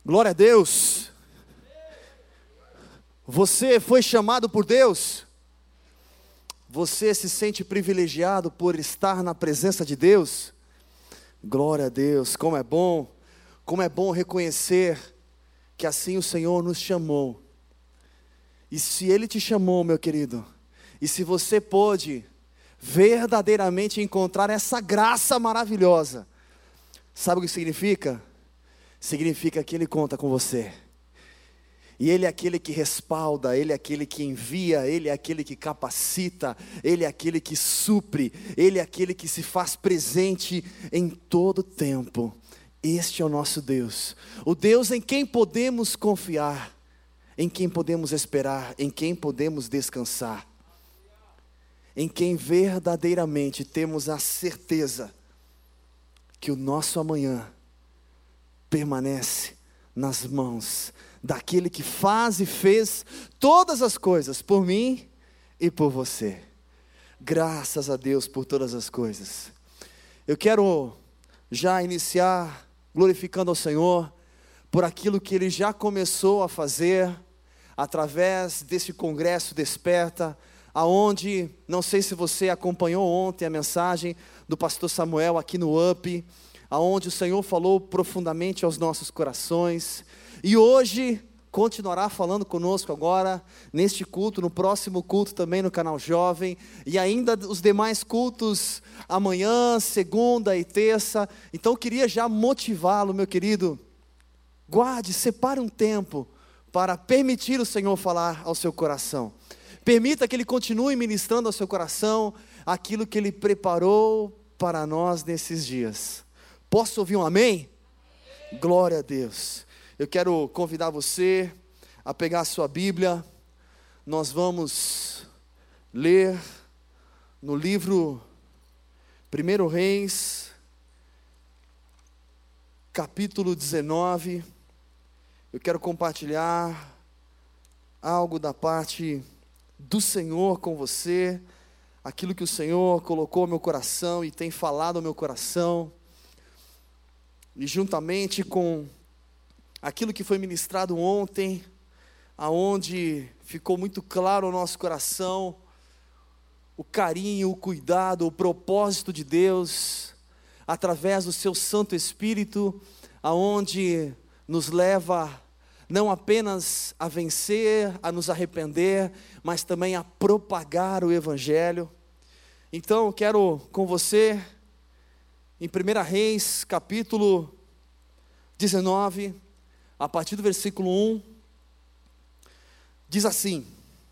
Glória a Deus. Você foi chamado por Deus? Você se sente privilegiado por estar na presença de Deus? Glória a Deus, como é bom reconhecer que assim o Senhor nos chamou. E se Ele te chamou, meu querido, e se você pôde verdadeiramente encontrar essa graça maravilhosa, sabe o que significa? Significa que Ele conta com você. E Ele é aquele que respalda, Ele é aquele que envia, Ele é aquele que capacita, Ele é aquele que supre, Ele é aquele que se faz presente em todo tempo. Este é o nosso Deus, o Deus em quem podemos confiar, em quem podemos esperar, em quem podemos descansar, em quem verdadeiramente temos a certeza que o nosso amanhã permanece nas mãos daquele que faz e fez todas as coisas por mim e por você. Graças a Deus por todas as coisas. Eu quero já iniciar glorificando ao Senhor por aquilo que Ele já começou a fazer através desse congresso Desperta, aonde, não sei se você acompanhou ontem a mensagem do pastor Samuel aqui no UP, aonde o Senhor falou profundamente aos nossos corações, e hoje continuará falando conosco agora, neste culto, no próximo culto também no canal Jovem, e ainda os demais cultos, amanhã, segunda e terça. Então eu queria já motivá-lo, meu querido, guarde, separe um tempo, para permitir o Senhor falar ao seu coração, permita que Ele continue ministrando ao seu coração, aquilo que Ele preparou para nós nesses dias. Posso ouvir um amém? Glória a Deus. Eu quero convidar você a pegar a sua Bíblia. Nós vamos ler no livro 1 Reis, capítulo 19. Eu quero compartilhar algo da parte do Senhor com você, aquilo que o Senhor colocou no meu coração e tem falado ao meu coração. E juntamente com aquilo que foi ministrado ontem, aonde ficou muito claro ao nosso coração o carinho, o cuidado, o propósito de Deus, através do seu Santo Espírito, aonde nos leva não apenas a vencer, a nos arrepender, mas também a propagar o Evangelho. Então eu quero com você, em 1 Reis, capítulo 19, a partir do versículo 1, diz assim: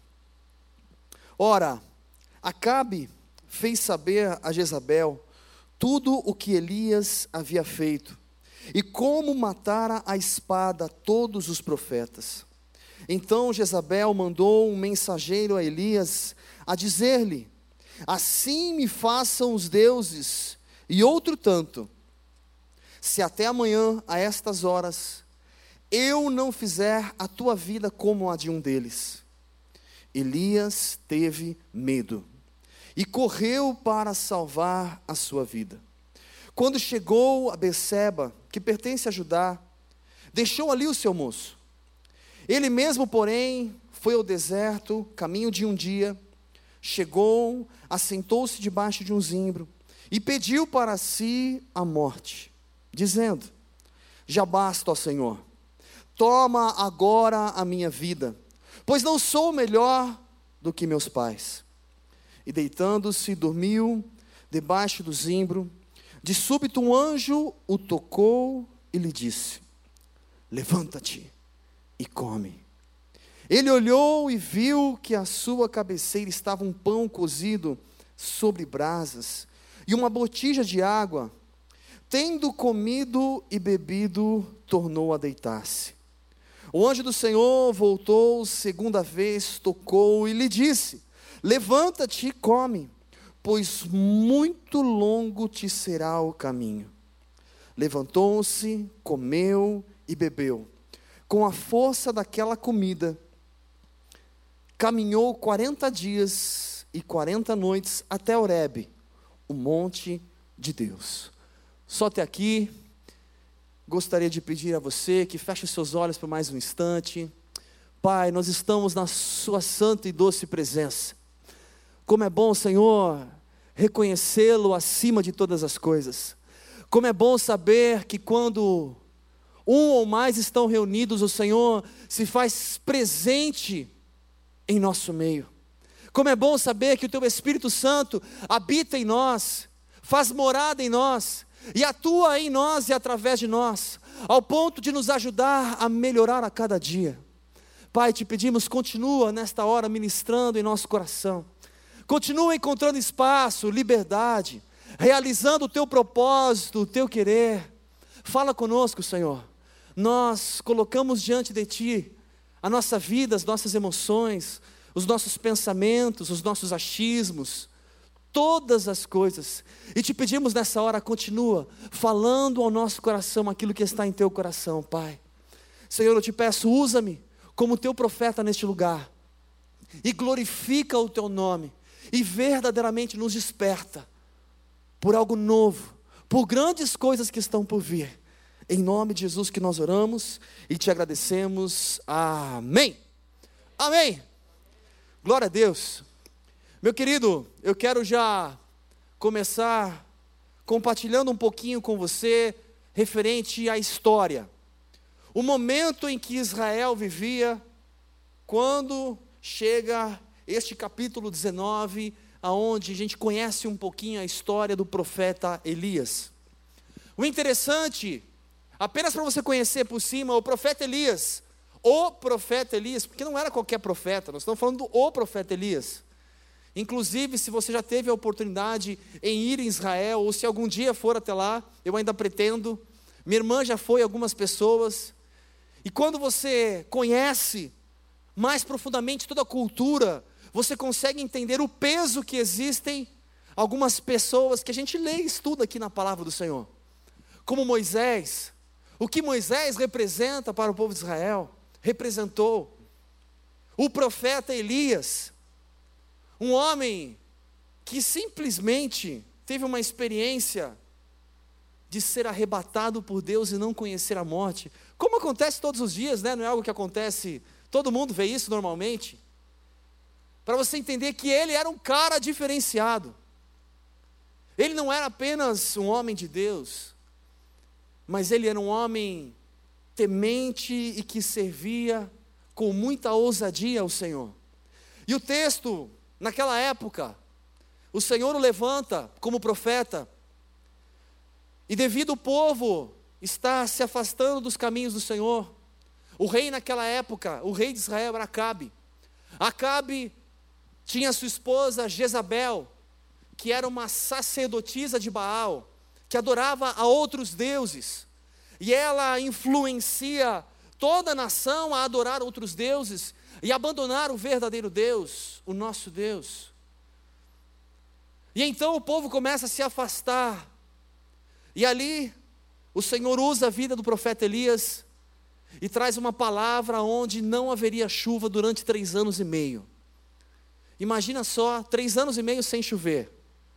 Ora, Acabe fez saber a Jezabel tudo o que Elias havia feito, e como matara a espada todos os profetas. Então Jezabel mandou um mensageiro a Elias, a dizer-lhe: Assim me façam os deuses, e outro tanto, se até amanhã, a estas horas, eu não fizer a tua vida como a de um deles. Elias teve medo, e correu para salvar a sua vida. Quando chegou a Berseba, que pertence a Judá, deixou ali o seu moço. Ele mesmo, porém, foi ao deserto, caminho de um dia, chegou, assentou-se debaixo de um zimbro, e pediu para si a morte, dizendo: Já basta, ó Senhor, toma agora a minha vida, pois não sou melhor do que meus pais. E deitando-se, dormiu debaixo do zimbro. De súbito um anjo o tocou e lhe disse: Levanta-te e come. Ele olhou e viu que à sua cabeceira estava um pão cozido sobre brasas e uma botija de água. Tendo comido e bebido, tornou a deitar-se. O anjo do Senhor voltou segunda vez, tocou e lhe disse: Levanta-te e come, pois muito longo te será o caminho. Levantou-se, comeu e bebeu. Com a força daquela comida, caminhou 40 dias e 40 noites até Horebe, o monte de Deus. Só até aqui. gostaria de pedir a você que feche os seus olhos por mais um instante. Pai, nós estamos na sua santa e doce presença. Como é bom, Senhor, reconhecê-lo acima de todas as coisas. Como é bom saber que quando um ou mais estão reunidos, o Senhor se faz presente em nosso meio. Como é bom saber que o Teu Espírito Santo habita em nós, faz morada em nós, e atua em nós e através de nós, ao ponto de nos ajudar a melhorar a cada dia. Pai, te pedimos, continua nesta hora ministrando em nosso coração, continua encontrando espaço, liberdade, realizando o Teu propósito, o Teu querer. Fala conosco, Senhor. Nós colocamos diante de Ti a nossa vida, as nossas emoções, os nossos pensamentos, os nossos achismos, todas as coisas, e te pedimos nessa hora, continua falando ao nosso coração aquilo que está em Teu coração, Pai. Senhor, eu te peço, usa-me como Teu profeta neste lugar, e glorifica o Teu nome, e verdadeiramente nos desperta por algo novo, por grandes coisas que estão por vir. Em nome de Jesus que nós oramos e te agradecemos. Amém. Amém. Glória a Deus. Meu querido, eu quero já começar compartilhando um pouquinho com você referente à história. O momento em que Israel vivia, quando chega este capítulo 19, aonde a gente conhece um pouquinho a história do profeta Elias. O interessante, apenas para você conhecer por cima, o profeta Elias, porque não era qualquer profeta, nós estamos falando do profeta Elias. Inclusive, se você já teve a oportunidade em ir em Israel, ou se algum dia for até lá, eu ainda pretendo, minha irmã já foi, algumas pessoas, e quando você conhece mais profundamente toda a cultura, você consegue entender o peso que existem algumas pessoas que a gente lê e estuda aqui na palavra do Senhor, como Moisés. O que Moisés representa para o povo de Israel, representou. O profeta Elias, um homem que simplesmente teve uma experiência de ser arrebatado por Deus e não conhecer a morte, como acontece todos os dias, né? Não é algo que acontece, todo mundo vê isso normalmente, para você entender que ele era um cara diferenciado, ele não era apenas um homem de Deus, mas ele era um homem temente e que servia com muita ousadia ao Senhor. E o texto, naquela época, o Senhor o levanta como profeta, e devido ao povo estar se afastando dos caminhos do Senhor, o rei naquela época, o rei de Israel era Acabe. Acabe tinha sua esposa Jezabel, que era uma sacerdotisa de Baal, que adorava a outros deuses, e ela influencia toda a nação a adorar outros deuses, e abandonar o verdadeiro Deus, o nosso Deus. E então o povo começa a se afastar, e ali o Senhor usa a vida do profeta Elias, e traz uma palavra onde não haveria chuva durante 3 anos e meio. Imagina só, 3 anos e meio sem chover.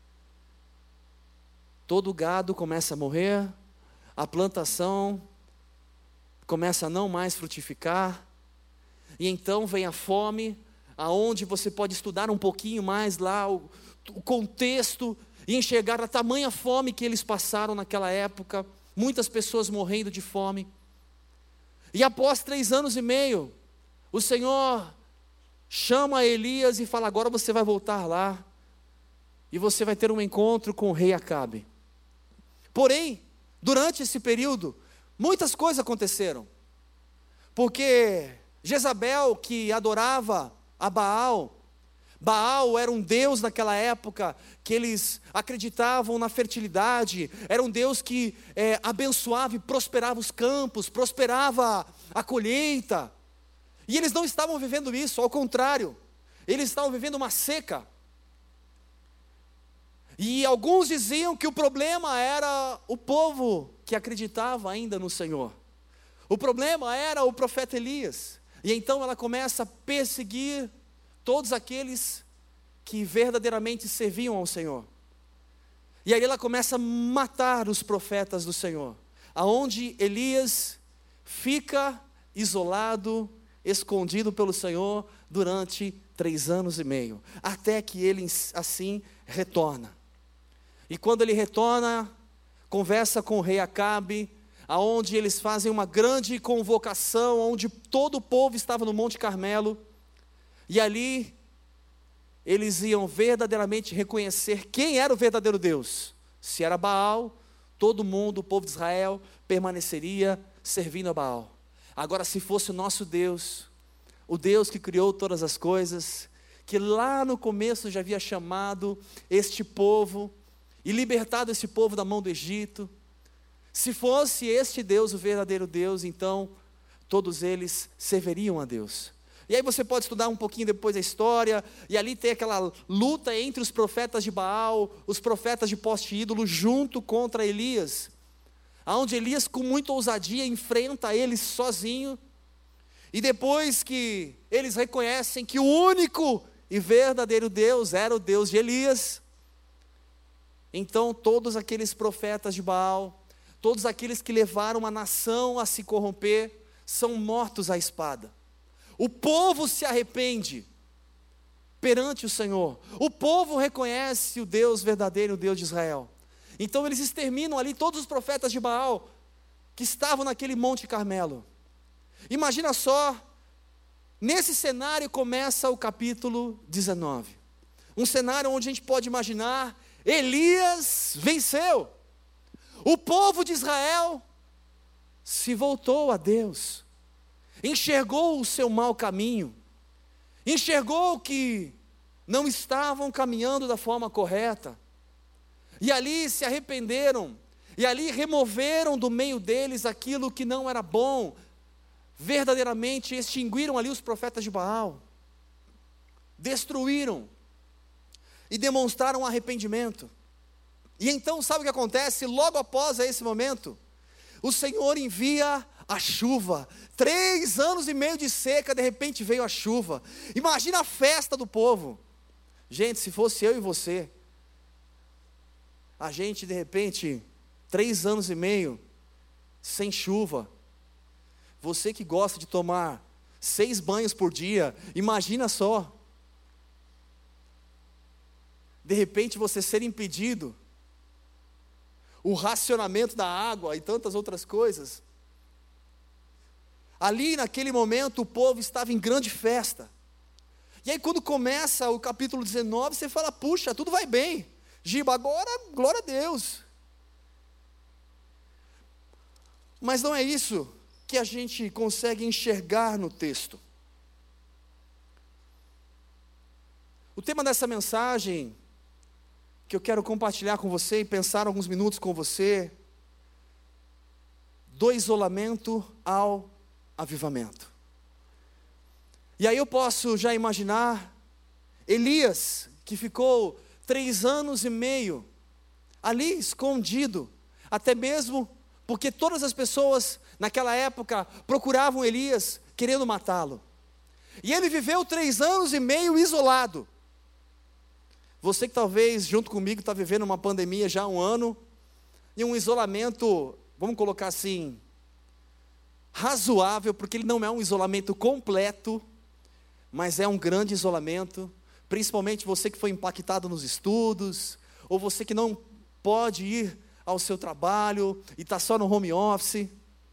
Todo o gado começa a morrer, a plantação começa a não mais frutificar, e então vem a fome, aonde você pode estudar um pouquinho mais lá o contexto, e enxergar a tamanha fome que eles passaram naquela época, muitas pessoas morrendo de fome. E após 3 anos e meio, o Senhor chama Elias e fala: agora você vai voltar lá, e você vai ter um encontro com o rei Acabe. Porém, durante esse período, muitas coisas aconteceram, porque Jezabel, que adorava a Baal, Baal era um deus naquela época, que eles acreditavam na fertilidade, era um deus que abençoava e prosperava os campos, prosperava a colheita, e eles não estavam vivendo isso, ao contrário, eles estavam vivendo uma seca. E alguns diziam que o problema era o povo que acreditava ainda no Senhor, o problema era o profeta Elias. E então ela começa a perseguir todos aqueles que verdadeiramente serviam ao Senhor. E aí ela começa a matar os profetas do Senhor, aonde Elias fica isolado, escondido pelo Senhor durante 3 anos e meio, até que ele assim retorna. E quando ele retorna, conversa com o rei Acabe, aonde eles fazem uma grande convocação, onde todo o povo estava no Monte Carmelo, e ali eles iam verdadeiramente reconhecer quem era o verdadeiro Deus. Se era Baal, todo mundo, o povo de Israel, permaneceria servindo a Baal. Agora, se fosse o nosso Deus, o Deus que criou todas as coisas, que lá no começo já havia chamado este povo e libertado esse povo da mão do Egito, se fosse este Deus o verdadeiro Deus, então todos eles serviriam a Deus. E aí você pode estudar um pouquinho depois a história, e ali tem aquela luta entre os profetas de Baal, os profetas de poste ídolo, junto contra Elias, aonde Elias com muita ousadia enfrenta eles sozinho, e depois que eles reconhecem que o único e verdadeiro Deus era o Deus de Elias, então todos aqueles profetas de Baal, todos aqueles que levaram a nação a se corromper, são mortos à espada. O povo se arrepende perante o Senhor, o povo reconhece o Deus verdadeiro, o Deus de Israel. Então eles exterminam ali todos os profetas de Baal, que estavam naquele Monte Carmelo. Imagina só, nesse cenário começa o capítulo 19, um cenário onde a gente pode imaginar, Elias venceu, o povo de Israel se voltou a Deus, enxergou o seu mau caminho, enxergou que não estavam caminhando da forma correta, e ali se arrependeram, e ali removeram do meio deles aquilo que não era bom, verdadeiramente extinguiram ali os profetas de Baal, destruíram, e demonstraram arrependimento. E então sabe o que acontece? Logo após esse momento, o Senhor envia a chuva. 3 anos e meio de seca, de repente veio a chuva. Imagina a festa do povo. Gente, se fosse eu e você, a gente de repente, 3 anos e meio, sem chuva. Você que gosta de tomar 6 banhos por dia, imagina só. De repente você ser impedido, o racionamento da água e tantas outras coisas. Ali naquele momento o povo estava em grande festa. E aí quando começa o capítulo 19, você fala, puxa, tudo vai bem. Giba, agora, glória a Deus. Mas não é isso que a gente consegue enxergar no texto. O tema dessa mensagem, que eu quero compartilhar com você e pensar alguns minutos com você, do isolamento ao avivamento. E aí eu posso já imaginar Elias, que ficou 3 anos e meio ali escondido, até mesmo porque todas as pessoas naquela época procuravam Elias querendo matá-lo. E ele viveu 3 anos e meio isolado. Você que talvez junto comigo está vivendo uma pandemia já há 1 ano, e um isolamento, vamos colocar assim, razoável, porque ele não é um isolamento completo, mas é um grande isolamento, principalmente você que foi impactado nos estudos, ou você que não pode ir ao seu trabalho, e está só no home office.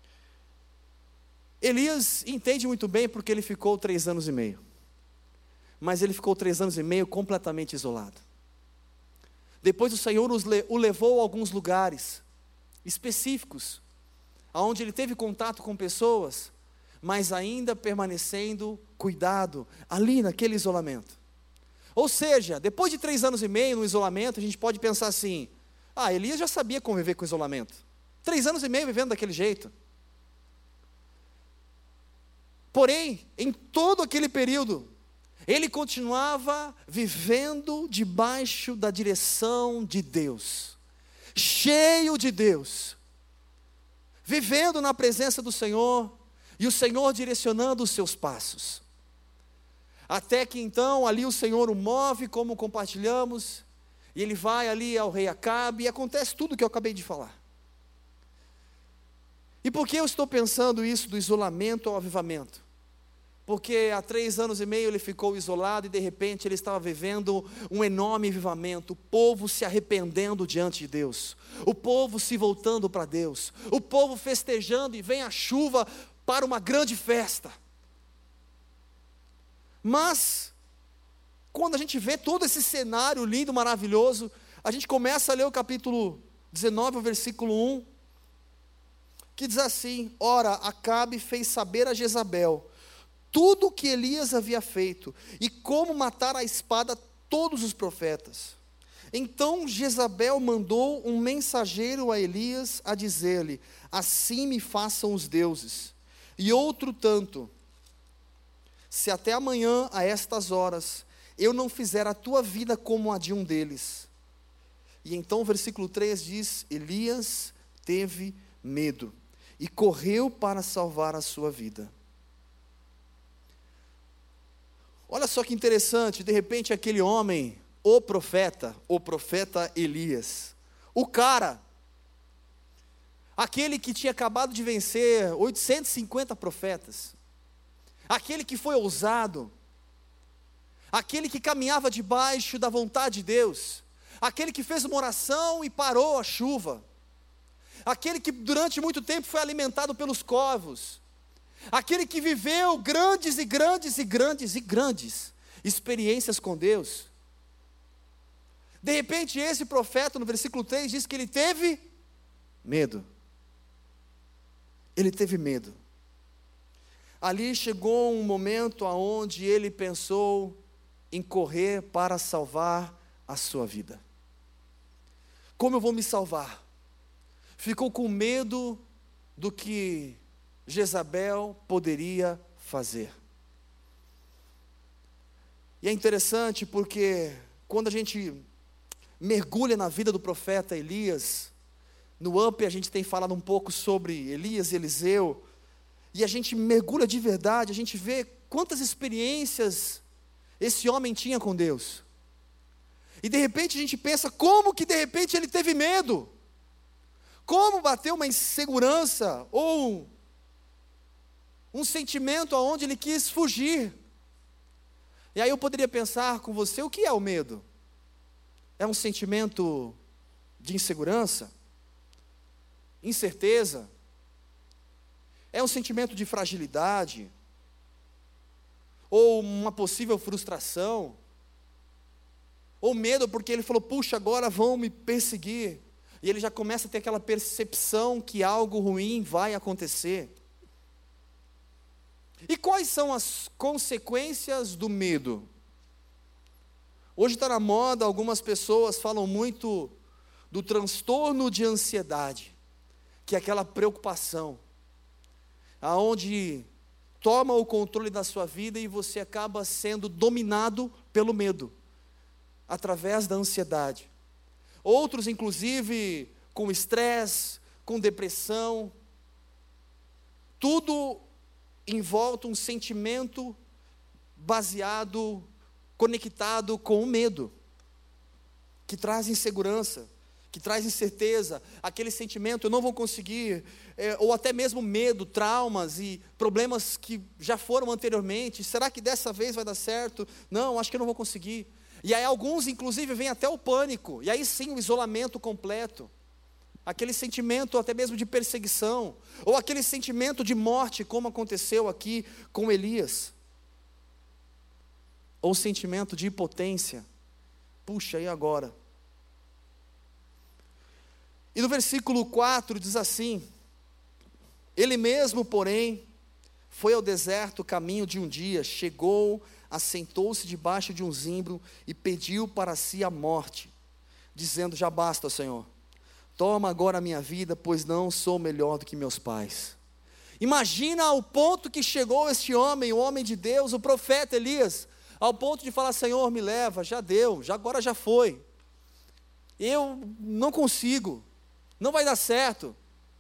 Elias entende muito bem porque ele ficou 3 anos e meio. Mas ele ficou 3 anos e meio completamente isolado. Depois o Senhor o levou a alguns lugares específicos, onde ele teve contato com pessoas, mas ainda permanecendo cuidado, ali naquele isolamento. Ou seja, depois de 3 anos e meio no isolamento, a gente pode pensar assim, Elias já sabia conviver com o isolamento, 3 anos e meio vivendo daquele jeito. Porém, em todo aquele período, ele continuava vivendo debaixo da direção de Deus, cheio de Deus, vivendo na presença do Senhor, e o Senhor direcionando os seus passos. Até que então, ali o Senhor o move, como compartilhamos, e ele vai ali ao rei Acabe, e acontece tudo o que eu acabei de falar. E por que eu estou pensando isso do isolamento ao avivamento? Porque há 3 anos e meio ele ficou isolado e de repente ele estava vivendo um enorme avivamento, o povo se arrependendo diante de Deus, o povo se voltando para Deus, o povo festejando e vem a chuva para uma grande festa. Mas, quando a gente vê todo esse cenário lindo, maravilhoso, a gente começa a ler o capítulo 19, o versículo 1, que diz assim: ora, Acabe fez saber a Jezabel tudo o que Elias havia feito, e como matar à espada todos os profetas. Então Jezabel mandou um mensageiro a Elias a dizer-lhe: assim me façam os deuses. E outro tanto, se até amanhã a estas horas eu não fizer a tua vida como a de um deles. E então o versículo 3 diz: Elias teve medo e correu para salvar a sua vida. Olha só que interessante, de repente aquele homem, o profeta Elias, o cara, aquele que tinha acabado de vencer 850 profetas, aquele que foi ousado, aquele que caminhava debaixo da vontade de Deus, aquele que fez uma oração e parou a chuva, aquele que durante muito tempo foi alimentado pelos corvos, aquele que viveu grandes experiências com Deus. De repente esse profeta no versículo 3 diz que ele teve medo. Ele teve medo. Ali chegou um momento onde ele pensou em correr para salvar a sua vida. Como eu vou me salvar? Ficou com medo do que Jezabel poderia fazer. E é interessante porque quando a gente mergulha na vida do profeta Elias, no UP a gente tem falado um pouco sobre Elias e Eliseu, e a gente mergulha de verdade, a gente vê quantas experiências esse homem tinha com Deus. E de repente a gente pensa, como que de repente ele teve medo? Como bateu uma insegurança ou um sentimento aonde ele quis fugir? E aí eu poderia pensar com você, o que é o medo? É um sentimento de insegurança? Incerteza? É um sentimento de fragilidade? Ou uma possível frustração? Ou medo porque ele falou, puxa, agora vão me perseguir. E ele já começa a ter aquela percepção que algo ruim vai acontecer. E quais são as consequências do medo? Hoje está na moda, algumas pessoas falam muito do transtorno de ansiedade, que é aquela preocupação, aonde toma o controle da sua vida e você acaba sendo dominado pelo medo, através da ansiedade. Outros, inclusive, com estresse, com depressão, tudo envolta um sentimento baseado, conectado com o medo, que traz insegurança, que traz incerteza, aquele sentimento, eu não vou conseguir, ou até mesmo medo, traumas e problemas que já foram anteriormente, será que dessa vez vai dar certo? Não, acho que eu não vou conseguir. E aí alguns inclusive vêm até o pânico, e aí sim o isolamento completo, aquele sentimento até mesmo de perseguição, ou aquele sentimento de morte, como aconteceu aqui com Elias, ou sentimento de impotência, puxa, e agora? E no versículo 4 diz assim, ele mesmo, porém, foi ao deserto caminho de um dia, chegou, assentou-se debaixo de um zimbro e pediu para si a morte, dizendo, já basta, Senhor, toma agora a minha vida, pois não sou melhor do que meus pais. Imagina o ponto que chegou este homem, o homem de Deus, o profeta Elias, ao ponto de falar, Senhor, me leva, já deu, agora já foi, eu não consigo, não vai dar certo.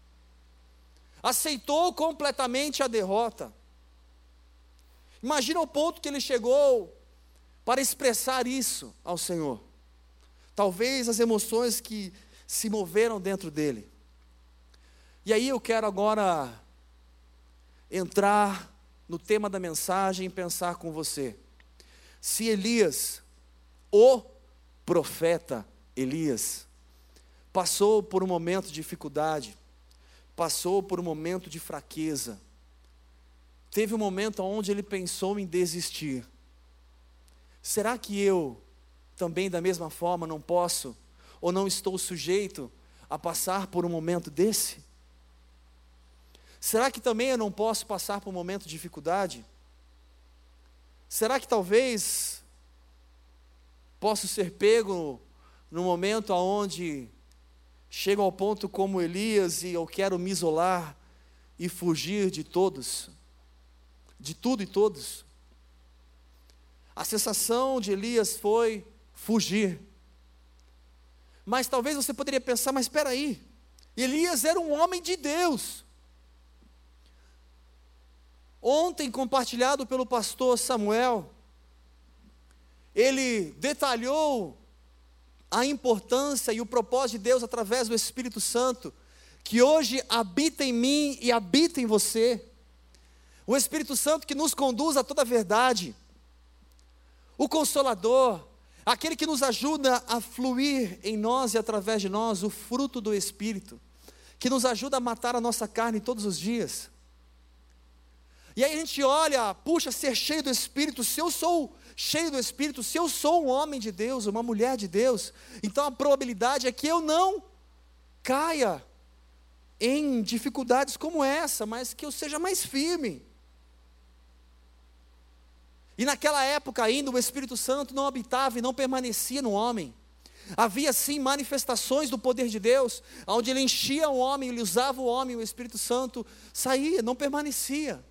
Aceitou completamente a derrota. Imagina o ponto que ele chegou para expressar isso ao Senhor. Talvez as emoções que se moveram dentro dele. E aí eu quero agora entrar no tema da mensagem e pensar com você. Se Elias, o profeta Elias, passou por um momento de dificuldade, passou por um momento de fraqueza, teve um momento onde ele pensou em desistir. Será que eu também da mesma forma não posso, ou não estou sujeito a passar por um momento desse? Será que também eu não posso passar por um momento de dificuldade? Será que talvez posso ser pego no momento onde chego ao ponto como Elias e eu quero me isolar e fugir de todos, de tudo e todos? A sensação de Elias foi fugir. Mas talvez você poderia pensar, mas espera aí, Elias era um homem de Deus. Ontem, compartilhado pelo pastor Samuel, ele detalhou a importância e o propósito de Deus através do Espírito Santo, que hoje habita em mim e habita em você. O Espírito Santo que nos conduz a toda a verdade, o Consolador, aquele que nos ajuda a fluir em nós e através de nós o fruto do Espírito, que nos ajuda a matar a nossa carne todos os dias. E aí a gente olha, puxa, ser cheio do Espírito, se eu sou cheio do Espírito, se eu sou um homem de Deus, uma mulher de Deus, então a probabilidade é que eu não caia em dificuldades como essa, mas que eu seja mais firme. E naquela época ainda o Espírito Santo não habitava e não permanecia no homem. Havia sim manifestações do poder de Deus, onde ele enchia o homem, ele usava o homem, o Espírito Santo saía, não permanecia.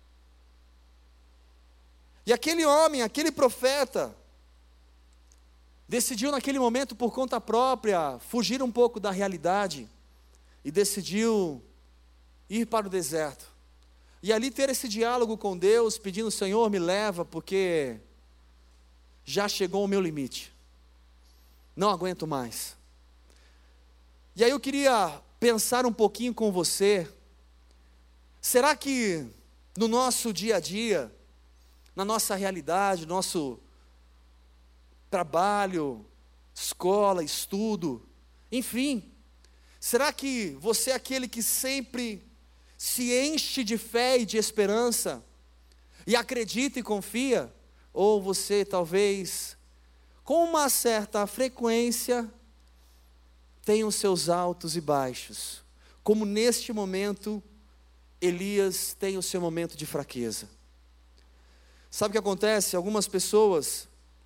E aquele homem, aquele profeta, decidiu naquele momento por conta própria, fugir um pouco da realidade, e decidiu ir para o deserto. E ali ter esse diálogo com Deus, pedindo: Senhor, me leva, porque já chegou o meu limite, não aguento mais. E aí eu queria pensar um pouquinho com você, será que no nosso dia a dia, na nossa realidade, nosso trabalho, escola, estudo, enfim, será que você é aquele que sempre se enche de fé e de esperança, e acredita e confia? Ou você talvez, com uma certa frequência, tem os seus altos e baixos, como neste momento, Elias tem o seu momento de fraqueza. Sabe o que acontece? Algumas pessoas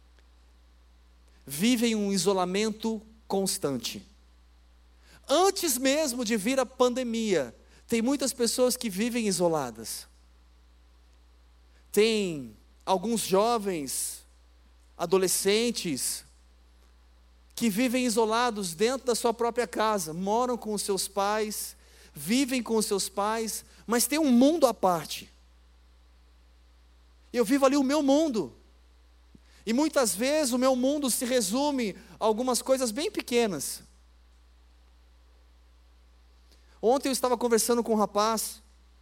vivem um isolamento constante. Antes mesmo de vir a pandemia, tem muitas pessoas que vivem isoladas. Tem alguns jovens, adolescentes, que vivem isolados dentro da sua própria casa, moram com os seus pais, vivem com os seus pais, mas tem um mundo à parte. Eu vivo ali o meu mundo, e muitas vezes o meu mundo se resume a algumas coisas bem pequenas. Ontem eu estava conversando com um rapaz,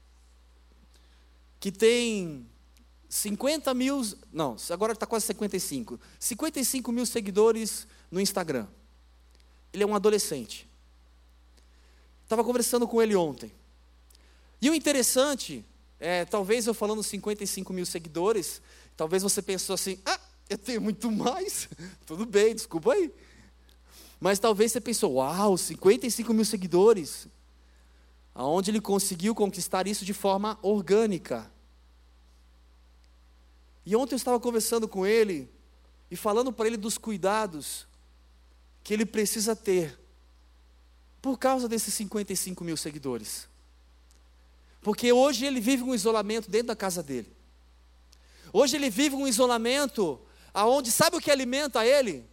que tem 50 mil, não, agora está quase 55 mil seguidores no Instagram. Ele é um adolescente. Estava conversando com ele ontem, e o interessante, talvez eu falando 55 mil seguidores, talvez você pensou assim: eu tenho muito mais, tudo bem, desculpa aí. Mas talvez você pensou: uau, 55 mil seguidores, aonde ele conseguiu conquistar isso de forma orgânica. E ontem eu estava conversando com ele, e falando para ele dos cuidados que ele precisa ter, por causa desses 55 mil seguidores. Porque hoje ele vive um isolamento dentro da casa dele. Hoje ele vive um isolamento aonde, sabe o que alimenta ele?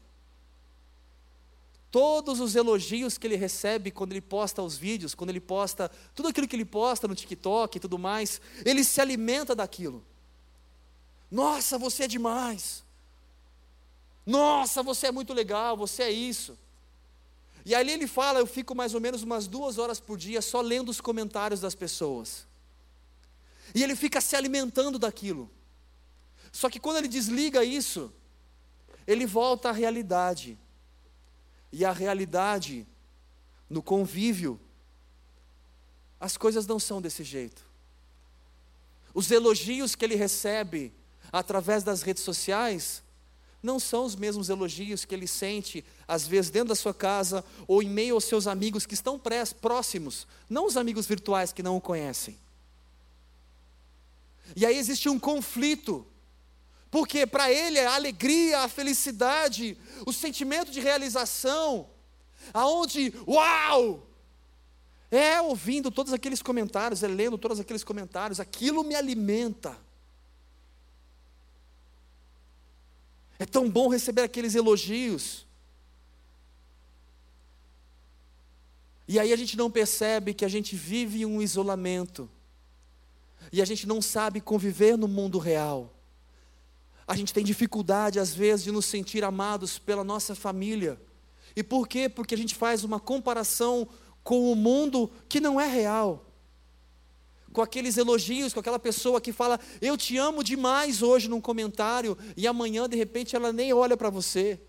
Todos os elogios que ele recebe quando ele posta os vídeos, quando ele posta, tudo aquilo que ele posta no TikTok e tudo mais, ele se alimenta daquilo. Nossa, você é demais. Nossa, você é muito legal, você é isso. E ali ele fala, eu fico mais ou menos umas 2 horas por dia só lendo os comentários das pessoas. E ele fica se alimentando daquilo. Só que quando ele desliga isso, ele volta à realidade. E a realidade, no convívio, as coisas não são desse jeito. Os elogios que ele recebe através das redes sociais não são os mesmos elogios que ele sente, às vezes, dentro da sua casa, ou em meio aos seus amigos que estão próximos, não os amigos virtuais que não o conhecem. E aí existe um conflito, porque para ele a alegria, a felicidade, o sentimento de realização, aonde, uau! É ouvindo todos aqueles comentários, é lendo todos aqueles comentários, aquilo me alimenta. É tão bom receber aqueles elogios. E aí a gente não percebe que a gente vive um isolamento. E a gente não sabe conviver no mundo real. A gente tem dificuldade, às vezes, de nos sentir amados pela nossa família. E por quê? Porque a gente faz uma comparação com o mundo que não é real. Com aqueles elogios, com aquela pessoa que fala, eu te amo demais hoje num comentário, e amanhã, de repente, ela nem olha para você.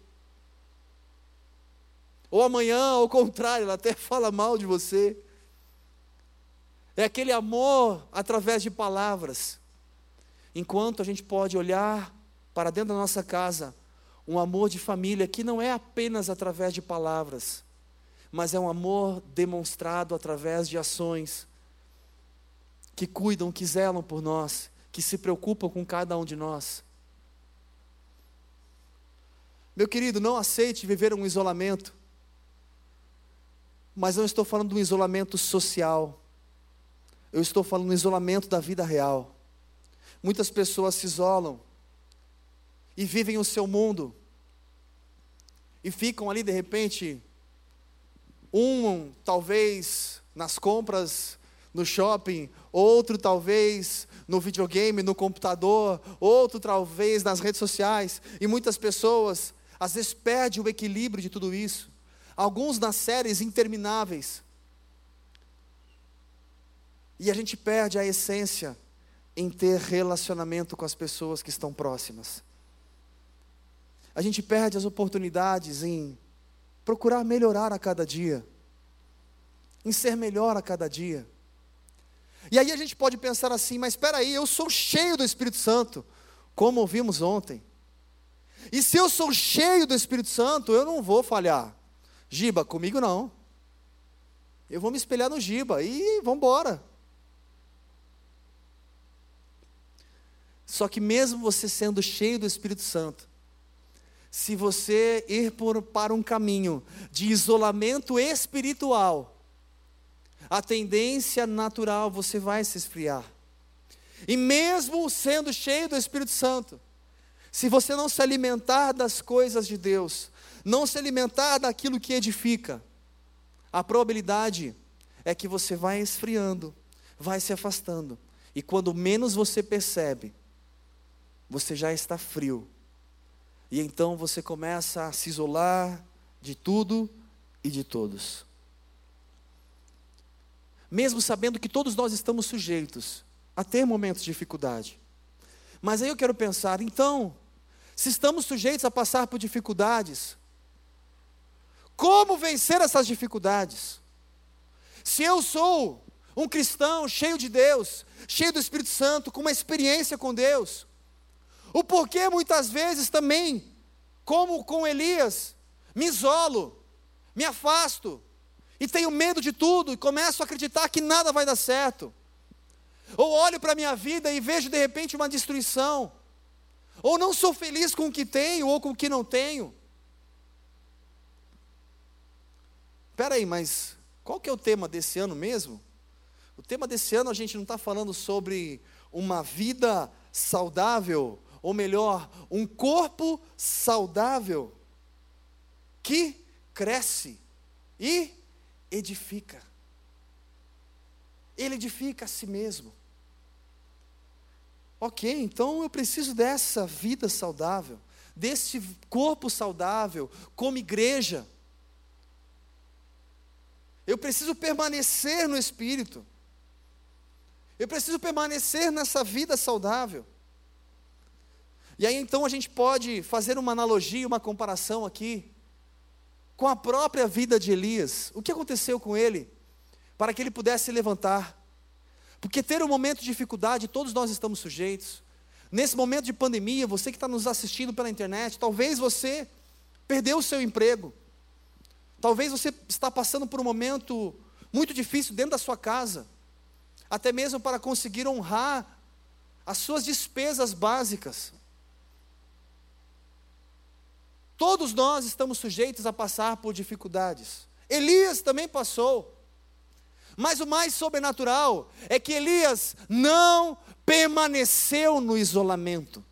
Ou amanhã, ao contrário, ela até fala mal de você. É aquele amor através de palavras. Enquanto a gente pode olhar para dentro da nossa casa, um amor de família que não é apenas através de palavras, mas é um amor demonstrado através de ações, que cuidam, que zelam por nós, que se preocupam com cada um de nós. Meu querido, não aceite viver um isolamento, mas não estou falando de um isolamento social, eu estou falando do isolamento da vida real. Muitas pessoas se isolam, e vivem o seu mundo, e ficam ali de repente, talvez nas compras, no shopping, outro talvez no videogame, no computador, outro talvez nas redes sociais, e muitas pessoas às vezes perdem o equilíbrio de tudo isso, alguns nas séries intermináveis, e a gente perde a essência em ter relacionamento com as pessoas que estão próximas. A gente perde as oportunidades em procurar melhorar a cada dia, em ser melhor a cada dia. E aí a gente pode pensar assim, mas espera aí, eu sou cheio do Espírito Santo, como ouvimos ontem. E se eu sou cheio do Espírito Santo, eu não vou falhar. Giba, comigo não. Eu vou me espelhar no Giba e vamos embora. Só que mesmo você sendo cheio do Espírito Santo, se você ir para um caminho de isolamento espiritual, a tendência natural, você vai se esfriar. E mesmo sendo cheio do Espírito Santo, se você não se alimentar das coisas de Deus, não se alimentar daquilo que edifica, a probabilidade é que você vai esfriando, vai se afastando. E quando menos você percebe, você já está frio. E então você começa a se isolar de tudo e de todos. Mesmo sabendo que todos nós estamos sujeitos a ter momentos de dificuldade. Mas aí eu quero pensar, então, se estamos sujeitos a passar por dificuldades, como vencer essas dificuldades? Se eu sou um cristão cheio de Deus, cheio do Espírito Santo, com uma experiência com Deus, o porquê muitas vezes também, como com Elias, me isolo, me afasto, e tenho medo de tudo, e começo a acreditar que nada vai dar certo. Ou olho para a minha vida e vejo de repente uma destruição, ou não sou feliz com o que tenho, ou com o que não tenho. Espera aí, mas qual que é o tema desse ano mesmo? O tema desse ano a gente não está falando sobre uma vida saudável, ou melhor, um corpo saudável, que cresce e edifica. Ele edifica a si mesmo. Ok, então eu preciso dessa vida saudável, desse corpo saudável, como igreja. Eu preciso permanecer no Espírito. Eu preciso permanecer nessa vida saudável. E aí então a gente pode fazer uma analogia, uma comparação aqui, com a própria vida de Elias. O que aconteceu com ele, para que ele pudesse se levantar? Porque ter um momento de dificuldade, todos nós estamos sujeitos. Nesse momento de pandemia, você que está nos assistindo pela internet, talvez você perdeu o seu emprego. Talvez você está passando por um momento muito difícil dentro da sua casa. Até mesmo para conseguir honrar as suas despesas básicas. Todos nós estamos sujeitos a passar por dificuldades. Elias também passou. Mas o mais sobrenatural é que Elias não permaneceu no isolamento.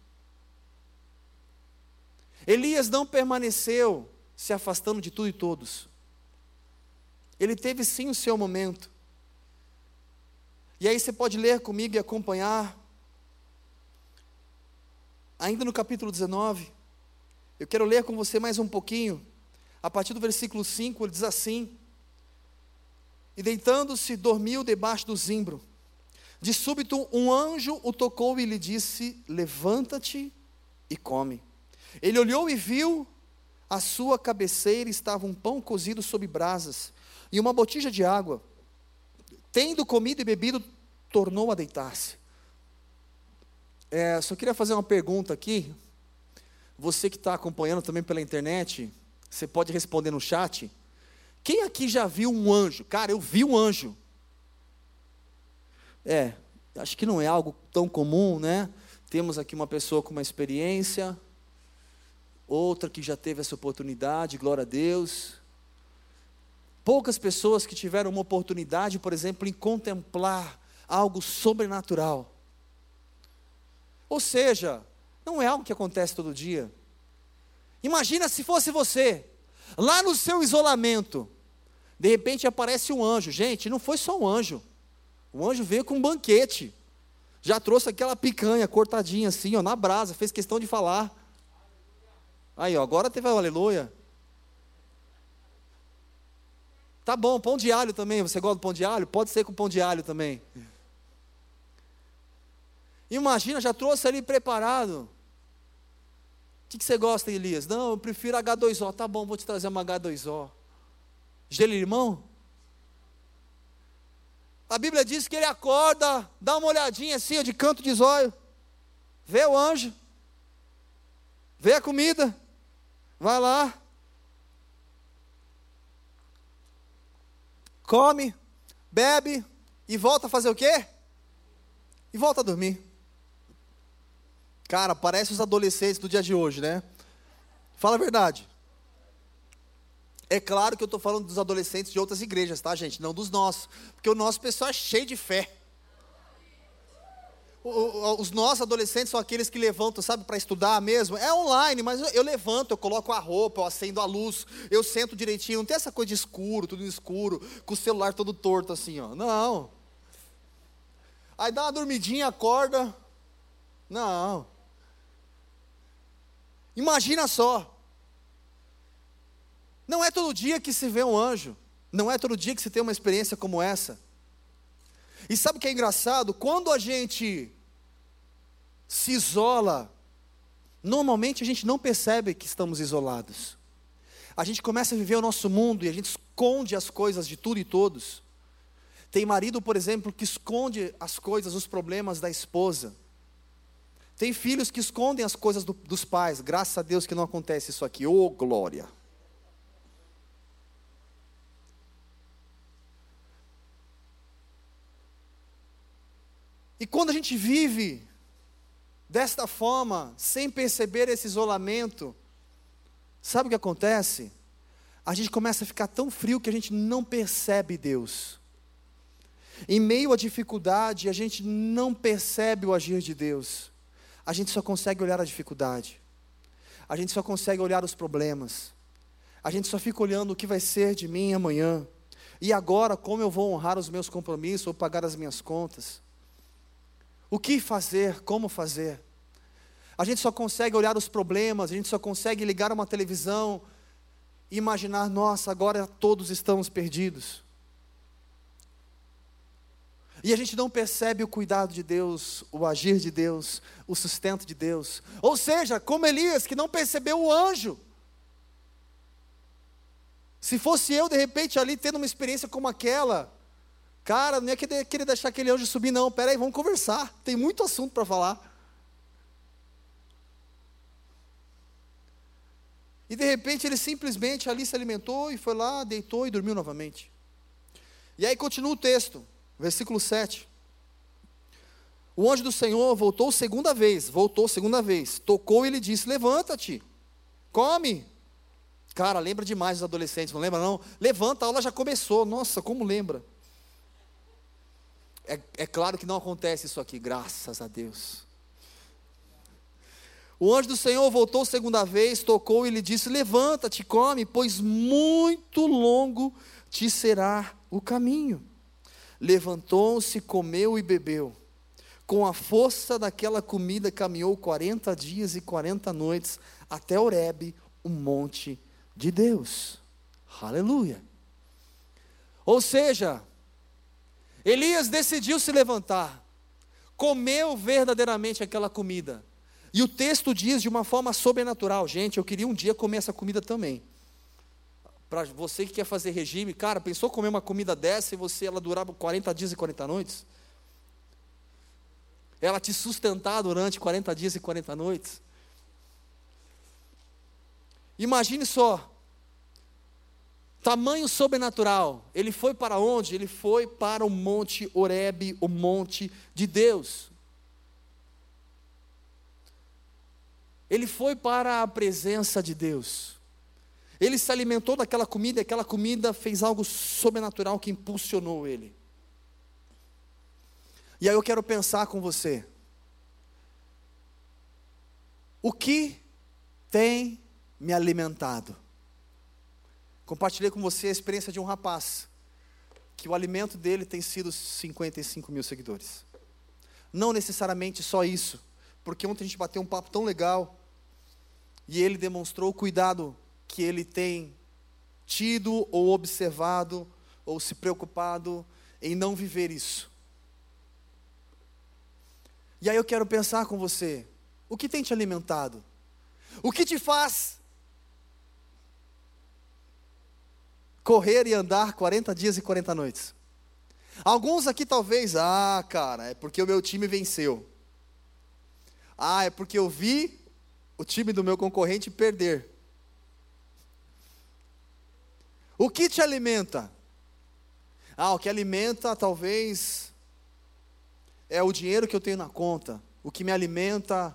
Elias não permaneceu se afastando de tudo e todos. Ele teve sim o seu momento. E aí você pode ler comigo e acompanhar. Ainda no capítulo 19, eu quero ler com você mais um pouquinho. A partir do versículo 5, ele diz assim: E deitando-se, dormiu debaixo do zimbro. De súbito, um anjo o tocou e lhe disse: Levanta-te e come. Ele olhou e viu, à sua cabeceira estava um pão cozido sobre brasas e uma botija de água. Tendo comido e bebido, tornou a deitar-se. Só queria fazer uma pergunta aqui. Você que está acompanhando também pela internet, você pode responder no chat. Quem aqui já viu um anjo? Cara, eu vi um anjo. Acho que não é algo tão comum, né? Temos aqui uma pessoa com uma experiência, outra que já teve essa oportunidade, glória a Deus. Poucas pessoas que tiveram uma oportunidade, por exemplo, em contemplar algo sobrenatural. Ou seja, não é algo que acontece todo dia. Imagina se fosse você, lá no seu isolamento, de repente aparece um anjo. Gente, não foi só um anjo. O anjo veio com um banquete. Já trouxe aquela picanha cortadinha assim, na brasa, fez questão de falar. Aí, agora teve o aleluia. Tá bom, pão de alho também. Você gosta do pão de alho? Pode ser com pão de alho também. Imagina, já trouxe ali preparado. O que você gosta, Elias? Não, eu prefiro H2O. Tá bom, vou te trazer uma H2O. Gelo e limão? A Bíblia diz que ele acorda, dá uma olhadinha assim, de canto de zóio. Vê o anjo. Vê a comida. Vai lá. Come, bebe e volta a fazer o quê? E volta a dormir. Cara, parece os adolescentes do dia de hoje, né? Fala a verdade. É claro que eu estou falando dos adolescentes de outras igrejas, tá, gente? Não dos nossos. Porque o nosso pessoal é cheio de fé. Os nossos adolescentes são aqueles que levantam, sabe, para estudar mesmo. É online, mas eu levanto, eu coloco a roupa, eu acendo a luz, eu sento direitinho. Não tem essa coisa de escuro, tudo escuro, com o celular todo torto assim, ó. Não. Aí dá uma dormidinha, acorda. Não. Imagina só. Não é todo dia que se vê um anjo. Não é todo dia que se tem uma experiência como essa. E sabe o que é engraçado? Quando a gente se isola, normalmente a gente não percebe que estamos isolados. A gente começa a viver o nosso mundo e a gente esconde as coisas de tudo e todos. Tem marido, por exemplo, que esconde as coisas, os problemas da esposa. Tem filhos que escondem as coisas dos pais. Graças a Deus que não acontece isso aqui. Ô, glória! E quando a gente vive desta forma, sem perceber esse isolamento, sabe o que acontece? A gente começa a ficar tão frio que a gente não percebe Deus. Em meio à dificuldade, a gente não percebe o agir de Deus. A gente só consegue olhar a dificuldade. A gente só consegue olhar os problemas. A gente só fica olhando o que vai ser de mim amanhã. E agora, como eu vou honrar os meus compromissos ou pagar as minhas contas? O que fazer? Como fazer? A gente só consegue olhar os problemas, a gente só consegue ligar uma televisão e imaginar, nossa, agora todos estamos perdidos. E a gente não percebe o cuidado de Deus, o agir de Deus, o sustento de Deus. Ou seja, como Elias, que não percebeu o anjo. Se fosse eu, de repente, ali tendo uma experiência como aquela, cara, não ia querer deixar aquele anjo subir, não. Pera aí, vamos conversar. Tem muito assunto para falar. E de repente ele simplesmente ali se alimentou e foi lá, deitou e dormiu novamente. E aí continua o texto, versículo 7. O anjo do Senhor voltou segunda vez, tocou e lhe disse: levanta-te, come. Cara, lembra demais dos adolescentes, não lembra não? Levanta, a aula já começou, nossa, como lembra. É claro que não acontece isso aqui, graças a Deus. O anjo do Senhor voltou segunda vez, tocou e lhe disse: levanta-te, come, pois muito longo te será o caminho. Levantou-se, comeu e bebeu. Com a força daquela comida caminhou 40 dias e 40 noites até Horebe, o monte de Deus. Aleluia. Ou seja, Elias decidiu se levantar, comeu verdadeiramente aquela comida. E o texto diz de uma forma sobrenatural. Gente, eu queria um dia comer essa comida também. Para você que quer fazer regime, cara, pensou comer uma comida dessa e ela durar 40 dias e 40 noites? Ela te sustentar durante 40 dias e 40 noites? Imagine só, tamanho sobrenatural. Ele foi para onde? Ele foi para o monte Horebe, o monte de Deus. Ele foi para a presença de Deus. Ele se alimentou daquela comida, e aquela comida fez algo sobrenatural que impulsionou ele. E aí eu quero pensar com você. O que tem me alimentado? Compartilhei com você a experiência de um rapaz, que o alimento dele tem sido 55 mil seguidores. Não necessariamente só isso, porque ontem a gente bateu um papo tão legal, e ele demonstrou o cuidado que ele tem tido, ou observado, ou se preocupado em não viver isso. E aí eu quero pensar com você, o que tem te alimentado? O que te faz correr e andar 40 dias e 40 noites? Alguns aqui talvez, cara, é porque o meu time venceu. É porque eu vi o time do meu concorrente perder. O que te alimenta? O que alimenta talvez é o dinheiro que eu tenho na conta. O que me alimenta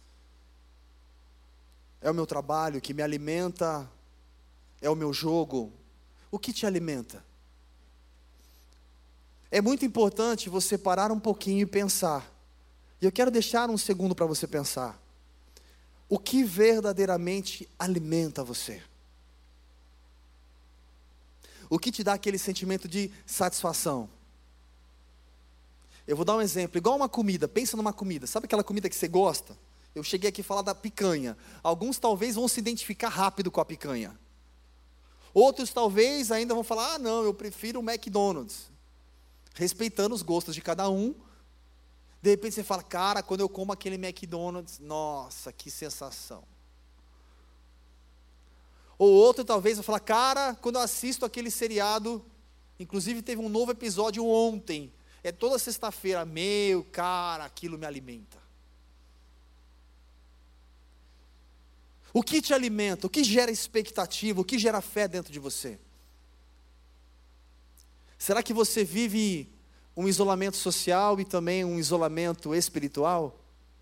é o meu trabalho. O que me alimenta é o meu jogo. O que te alimenta? É muito importante você parar um pouquinho e pensar. E eu quero deixar um segundo para você pensar. O que verdadeiramente alimenta você? O que te dá aquele sentimento de satisfação? Eu vou dar um exemplo, igual uma comida, pensa numa comida, sabe aquela comida que você gosta? Eu cheguei aqui a falar da picanha. Alguns talvez vão se identificar rápido com a picanha. Outros talvez ainda vão falar, não, eu prefiro o McDonald's. Respeitando os gostos de cada um. De repente você fala, cara, quando eu como aquele McDonald's, nossa, que sensação. Ou outro talvez vai falar, cara, quando eu assisto aquele seriado, inclusive teve um novo episódio ontem, toda sexta-feira, cara, aquilo me alimenta. O que te alimenta? O que gera expectativa? O que gera fé dentro de você? Será que você vive um isolamento social e também um isolamento espiritual?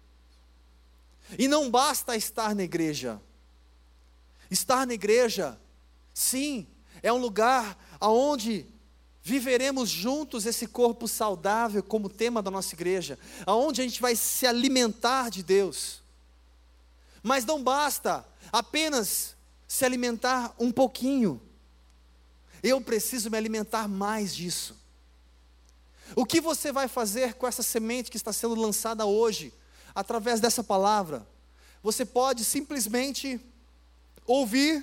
E não basta estar na igreja. Estar na igreja, sim, é um lugar onde viveremos juntos esse corpo saudável como tema da nossa igreja, aonde a gente vai se alimentar de Deus. Mas não basta apenas se alimentar um pouquinho. Eu preciso me alimentar mais disso. O que você vai fazer com essa semente que está sendo lançada hoje, através dessa palavra? Você pode simplesmente ouvir,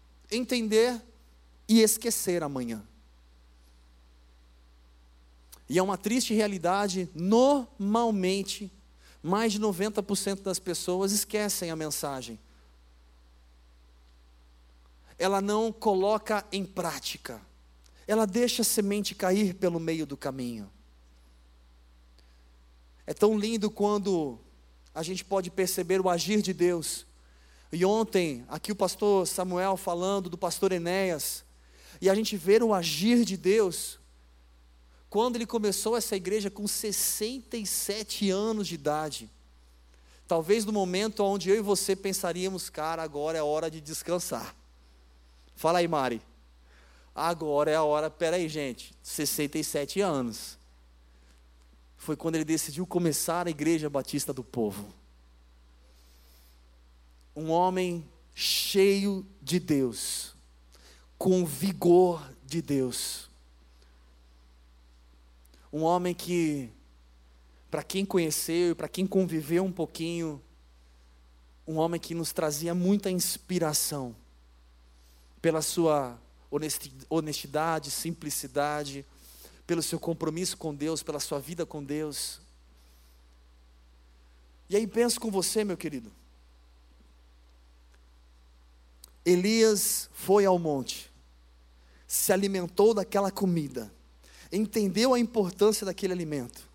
entender e esquecer amanhã. E é uma triste realidade, normalmente, mais de 90% das pessoas esquecem a mensagem. Ela não coloca em prática. Ela deixa a semente cair pelo meio do caminho. É tão lindo quando a gente pode perceber o agir de Deus. E ontem, aqui o pastor Samuel falando do pastor Enéas, e a gente vê o agir de Deus, quando ele começou essa igreja com 67 anos de idade. Talvez no momento onde eu e você pensaríamos, cara, agora é a hora de descansar. Fala aí, Mari. Agora é a hora, peraí gente, 67 anos. Foi quando ele decidiu começar a Igreja Batista do Povo. Um homem cheio de Deus, com vigor de Deus. Um homem que, para quem conheceu e para quem conviveu um pouquinho, um homem que nos trazia muita inspiração, pela sua honestidade, simplicidade, pelo seu compromisso com Deus, pela sua vida com Deus. E aí penso com você, meu querido. Elias foi ao monte, se alimentou daquela comida, entendeu a importância daquele alimento.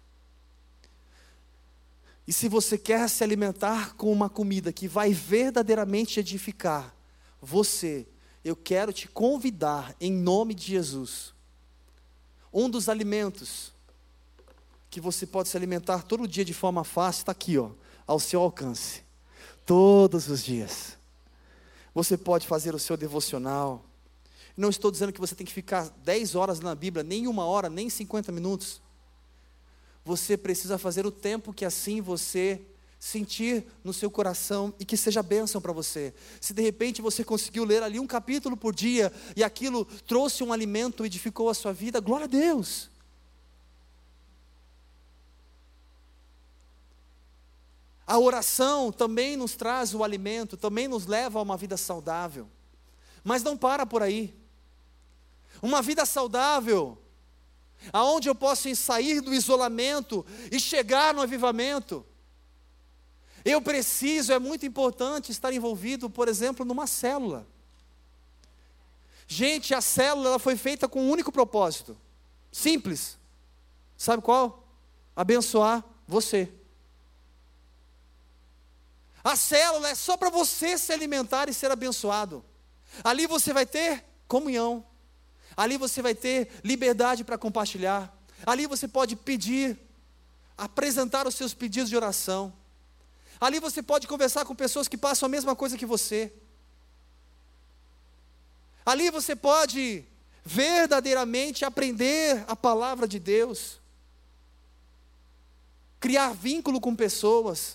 E se você quer se alimentar com uma comida que vai verdadeiramente edificar você, eu quero te convidar, em nome de Jesus, um dos alimentos que você pode se alimentar todo dia de forma fácil, está aqui, ao seu alcance, todos os dias. Você pode fazer o seu devocional. Não estou dizendo que você tem que ficar 10 horas na Bíblia, nem 1 hora, nem 50 minutos. Você precisa fazer o tempo que assim você sentir no seu coração e que seja bênção para você. Se de repente você conseguiu ler ali um capítulo por dia e aquilo trouxe um alimento, edificou a sua vida, glória a Deus. A oração também nos traz o alimento, também nos leva a uma vida saudável. Mas não para por aí. Uma vida saudável, aonde eu posso sair do isolamento e chegar no avivamento. Eu preciso, é muito importante estar envolvido, por exemplo, numa célula. Gente, a célula ela foi feita com um único propósito. Simples. Sabe qual? Abençoar você. A célula é só para você se alimentar e ser abençoado. Ali você vai ter comunhão. Ali você vai ter liberdade para compartilhar. Ali você pode pedir, apresentar os seus pedidos de oração. Ali você pode conversar com pessoas que passam a mesma coisa que você. Ali você pode verdadeiramente aprender a palavra de Deus. Criar vínculo com pessoas.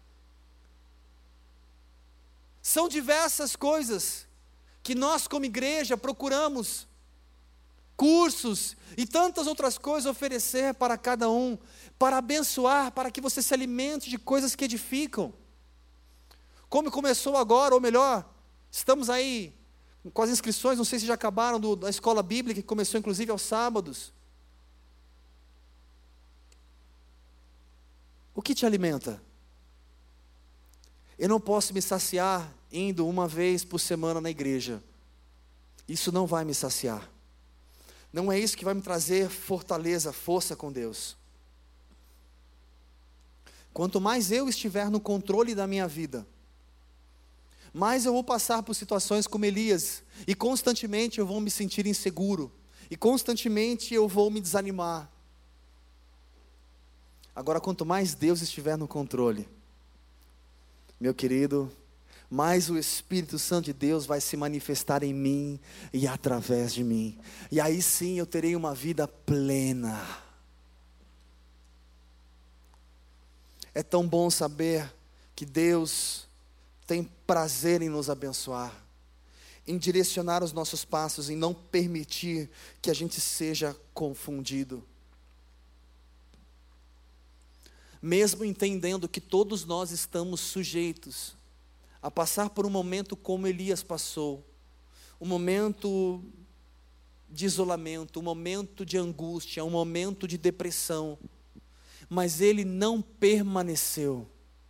São diversas coisas que nós como igreja procuramos, cursos e tantas outras coisas oferecer para cada um, para abençoar, para que você se alimente de coisas que edificam. Como começou agora, ou melhor, estamos aí com as inscrições, não sei se já acabaram, da escola bíblica, que começou inclusive aos sábados. O que te alimenta? Eu não posso me saciar indo uma vez por semana na igreja. Isso não vai me saciar. Não é isso que vai me trazer fortaleza, força com Deus. Quanto mais eu estiver no controle da minha vida, mais eu vou passar por situações como Elias, e constantemente eu vou me sentir inseguro, e constantemente eu vou me desanimar. Agora, quanto mais Deus estiver no controle, meu querido, mais o Espírito Santo de Deus vai se manifestar em mim e através de mim. E aí sim eu terei uma vida plena. É tão bom saber que Deus tem prazer em nos abençoar, em direcionar os nossos passos, em não permitir que a gente seja confundido. Mesmo entendendo que todos nós estamos sujeitos a passar por um momento como Elias passou, um momento de isolamento, um momento de angústia, um momento de depressão, mas ele não permaneceu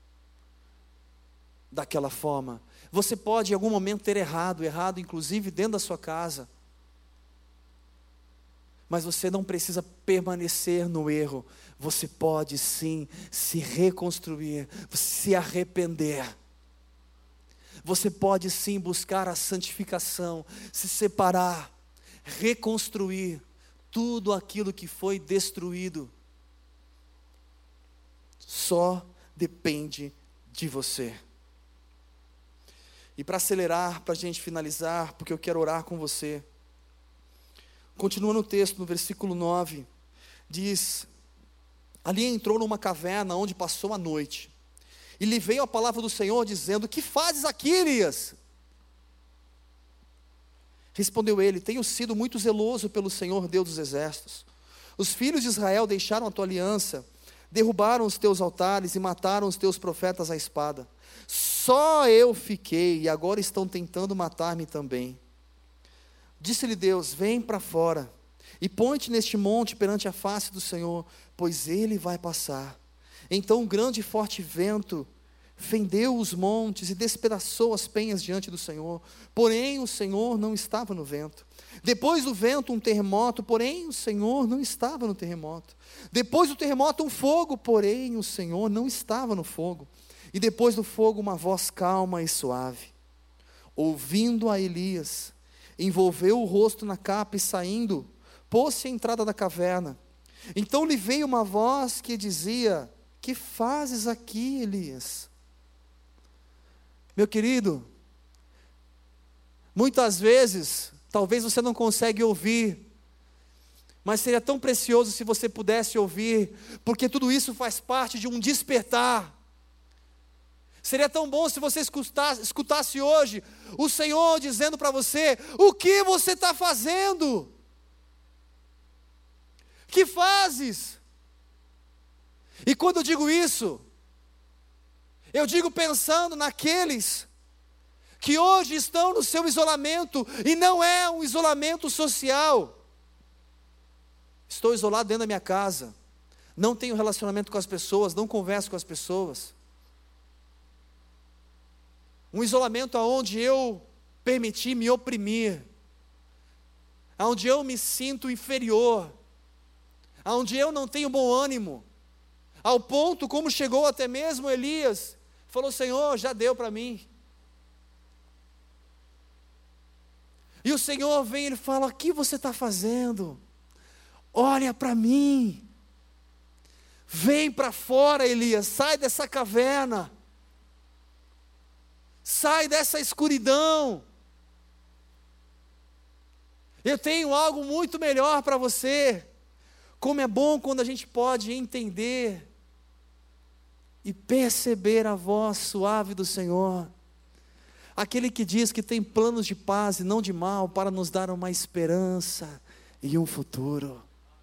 daquela forma. Você pode em algum momento ter errado inclusive dentro da sua casa, mas você não precisa permanecer no erro. Você pode sim se reconstruir, se arrepender. Você pode sim buscar a santificação, se separar, reconstruir tudo aquilo que foi destruído. Só depende de você. E para acelerar, para a gente finalizar, porque eu quero orar com você. Continua no texto, no versículo 9, diz: ali entrou numa caverna onde passou a noite, e lhe veio a palavra do Senhor dizendo: que fazes aqui, Elias? Respondeu ele: tenho sido muito zeloso pelo Senhor Deus dos exércitos. Os filhos de Israel deixaram a tua aliança, derrubaram os teus altares e mataram os teus profetas à espada. Só eu fiquei, e agora estão tentando matar-me também. Disse-lhe Deus: vem para fora, e põe-te neste monte perante a face do Senhor, pois ele vai passar. Então um grande e forte vento fendeu os montes e despedaçou as penhas diante do Senhor, porém o Senhor não estava no vento. Depois do vento um terremoto, porém o Senhor não estava no terremoto. Depois do terremoto um fogo, porém o Senhor não estava no fogo. E depois do fogo uma voz calma e suave. Ouvindo a Elias, envolveu o rosto na capa e saindo, pôs-se à entrada da caverna. Então lhe veio uma voz que dizia: que fazes aqui, Elias? Meu querido, muitas vezes, talvez você não consegue ouvir, mas seria tão precioso se você pudesse ouvir, porque tudo isso faz parte de um despertar. Seria tão bom se você escutasse hoje o Senhor dizendo para você: o que você está fazendo? Que fazes? E quando eu digo isso, eu digo pensando naqueles que hoje estão no seu isolamento, e não é um isolamento social. Estou isolado dentro da minha casa, não tenho relacionamento com as pessoas, não converso com as pessoas. Um isolamento onde eu permiti me oprimir, onde eu me sinto inferior, onde eu não tenho bom ânimo, ao ponto como chegou até mesmo Elias, falou: Senhor, já deu para mim. E o Senhor vem e ele fala: o que você está fazendo? Olha para mim, vem para fora, Elias, sai dessa caverna, sai dessa escuridão, eu tenho algo muito melhor para você. Como é bom quando a gente pode entender e perceber a voz suave do Senhor, aquele que diz que tem planos de paz e não de mal, para nos dar uma esperança e um futuro.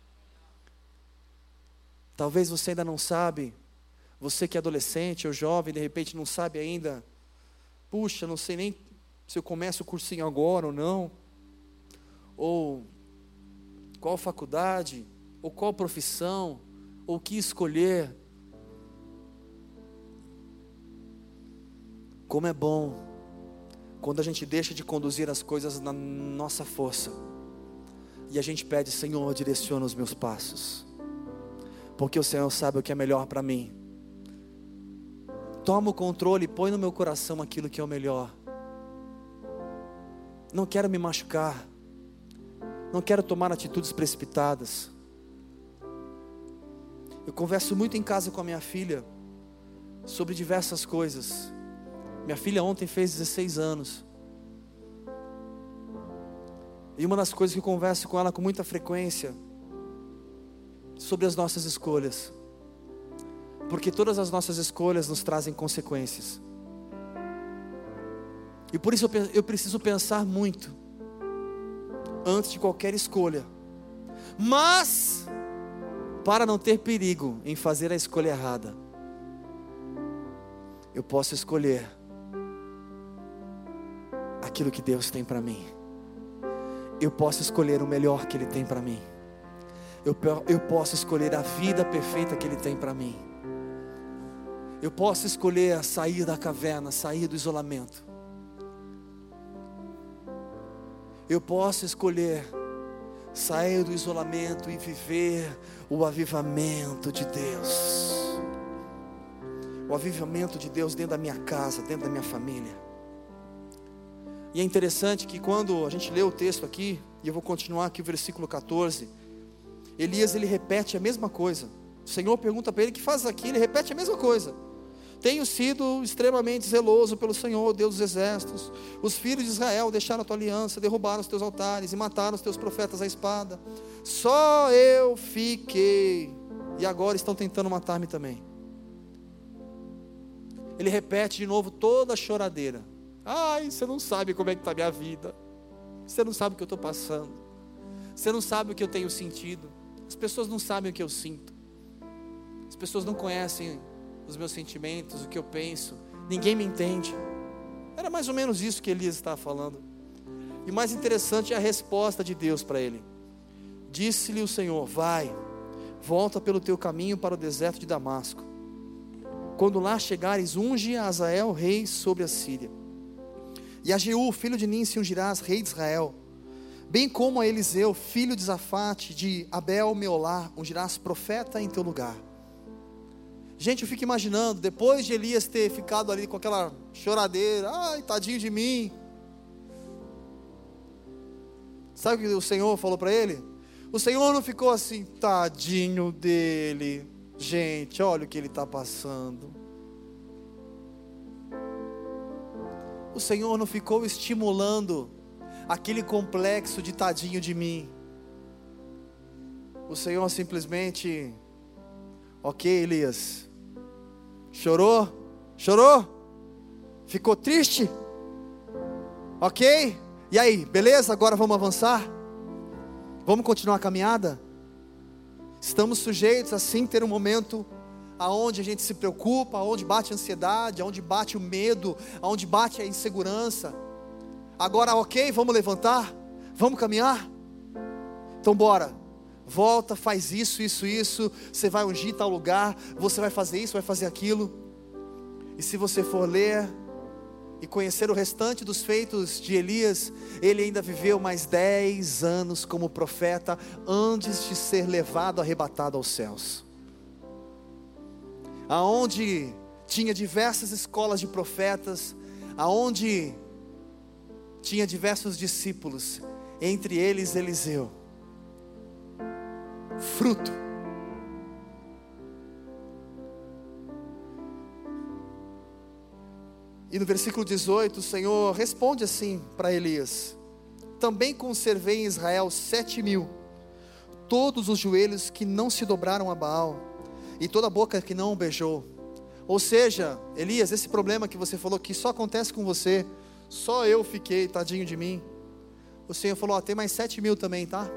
Talvez você ainda não sabe, você que é adolescente ou jovem, de repente não sabe ainda: puxa, não sei nem se eu começo o cursinho agora ou não, ou qual faculdade, ou qual profissão, ou o que escolher. Como é bom quando a gente deixa de conduzir as coisas na nossa força, e a gente pede: Senhor, direciona os meus passos, porque o Senhor sabe o que é melhor para mim. Toma o controle e põe no meu coração aquilo que é o melhor. Não quero me machucar, não quero tomar atitudes precipitadas. Eu converso muito em casa com a minha filha sobre diversas coisas. Minha filha ontem fez 16 anos. E uma das coisas que eu converso com ela com muita frequência, sobre as nossas escolhas. Porque todas as nossas escolhas nos trazem consequências. E por isso eu preciso pensar muito antes de qualquer escolha. Mas, para não ter perigo em fazer a escolha errada, eu posso escolher aquilo que Deus tem para mim. eu posso escolher o melhor que Ele tem para mim. Eu posso escolher a vida perfeita que Ele tem para mim. Eu posso escolher sair da caverna, sair do isolamento. Eu posso escolher sair do isolamento e viver o avivamento de Deus. O avivamento de Deus dentro da minha casa, dentro da minha família. E é interessante que quando a gente lê o texto aqui, e eu vou continuar aqui o versículo 14, Elias ele repete a mesma coisa. O Senhor pergunta para ele: o que faz aqui? Ele repete a mesma coisa. Tenho sido extremamente zeloso pelo Senhor, Deus dos exércitos. Os filhos de Israel deixaram a tua aliança, derrubaram os teus altares e mataram os teus profetas à espada. Só eu fiquei, e agora estão tentando matar-me também. Ele repete de novo toda a choradeira. Ai, você não sabe como é que está a minha vida. Você não sabe o que eu estou passando. Você não sabe o que eu tenho sentido. As pessoas não sabem o que eu sinto. As pessoas não conhecem os meus sentimentos, o que eu penso. Ninguém me entende. Era mais ou menos isso que Elias estava falando. E mais interessante é a resposta de Deus para ele. Disse-lhe o Senhor: vai, volta pelo teu caminho para o deserto de Damasco. Quando lá chegares, unge a Azael rei sobre a Síria. E a Jeú, filho de Nin, se ungirás rei de Israel. Bem como a Eliseu, filho de Zafate, de Abel Meolá, ungirás profeta em teu lugar. Gente, eu fico imaginando, depois de Elias ter ficado ali com aquela choradeira, ai, tadinho de mim. Sabe o que o Senhor falou para ele? O Senhor não ficou assim: tadinho dele, gente, olha o que ele está passando. O Senhor não ficou estimulando aquele complexo de tadinho de mim. O Senhor simplesmente: ok, Elias, chorou? Chorou? Ficou triste? Ok? E aí, beleza? Agora vamos avançar? Vamos continuar a caminhada? Estamos sujeitos assim ter um momento aonde a gente se preocupa, aonde bate a ansiedade, aonde bate o medo, aonde bate a insegurança. Agora, ok, vamos levantar? Vamos caminhar? Então bora. Volta, faz isso, você vai ungir tal lugar, você vai fazer isso, vai fazer aquilo. E se você for ler e conhecer o restante dos feitos de Elias, ele ainda viveu mais 10 anos como profeta, antes de ser levado, arrebatado aos céus. Aonde tinha diversas escolas de profetas, aonde tinha diversos discípulos, entre eles Eliseu. Fruto. E no versículo 18, o Senhor responde assim para Elias: também conservei em Israel 7.000, todos os joelhos que não se dobraram a Baal, e toda a boca que não o beijou. Ou seja, Elias, esse problema que você falou que só acontece com você, só eu fiquei, tadinho de mim. O Senhor falou: tem mais 7.000 também, tá?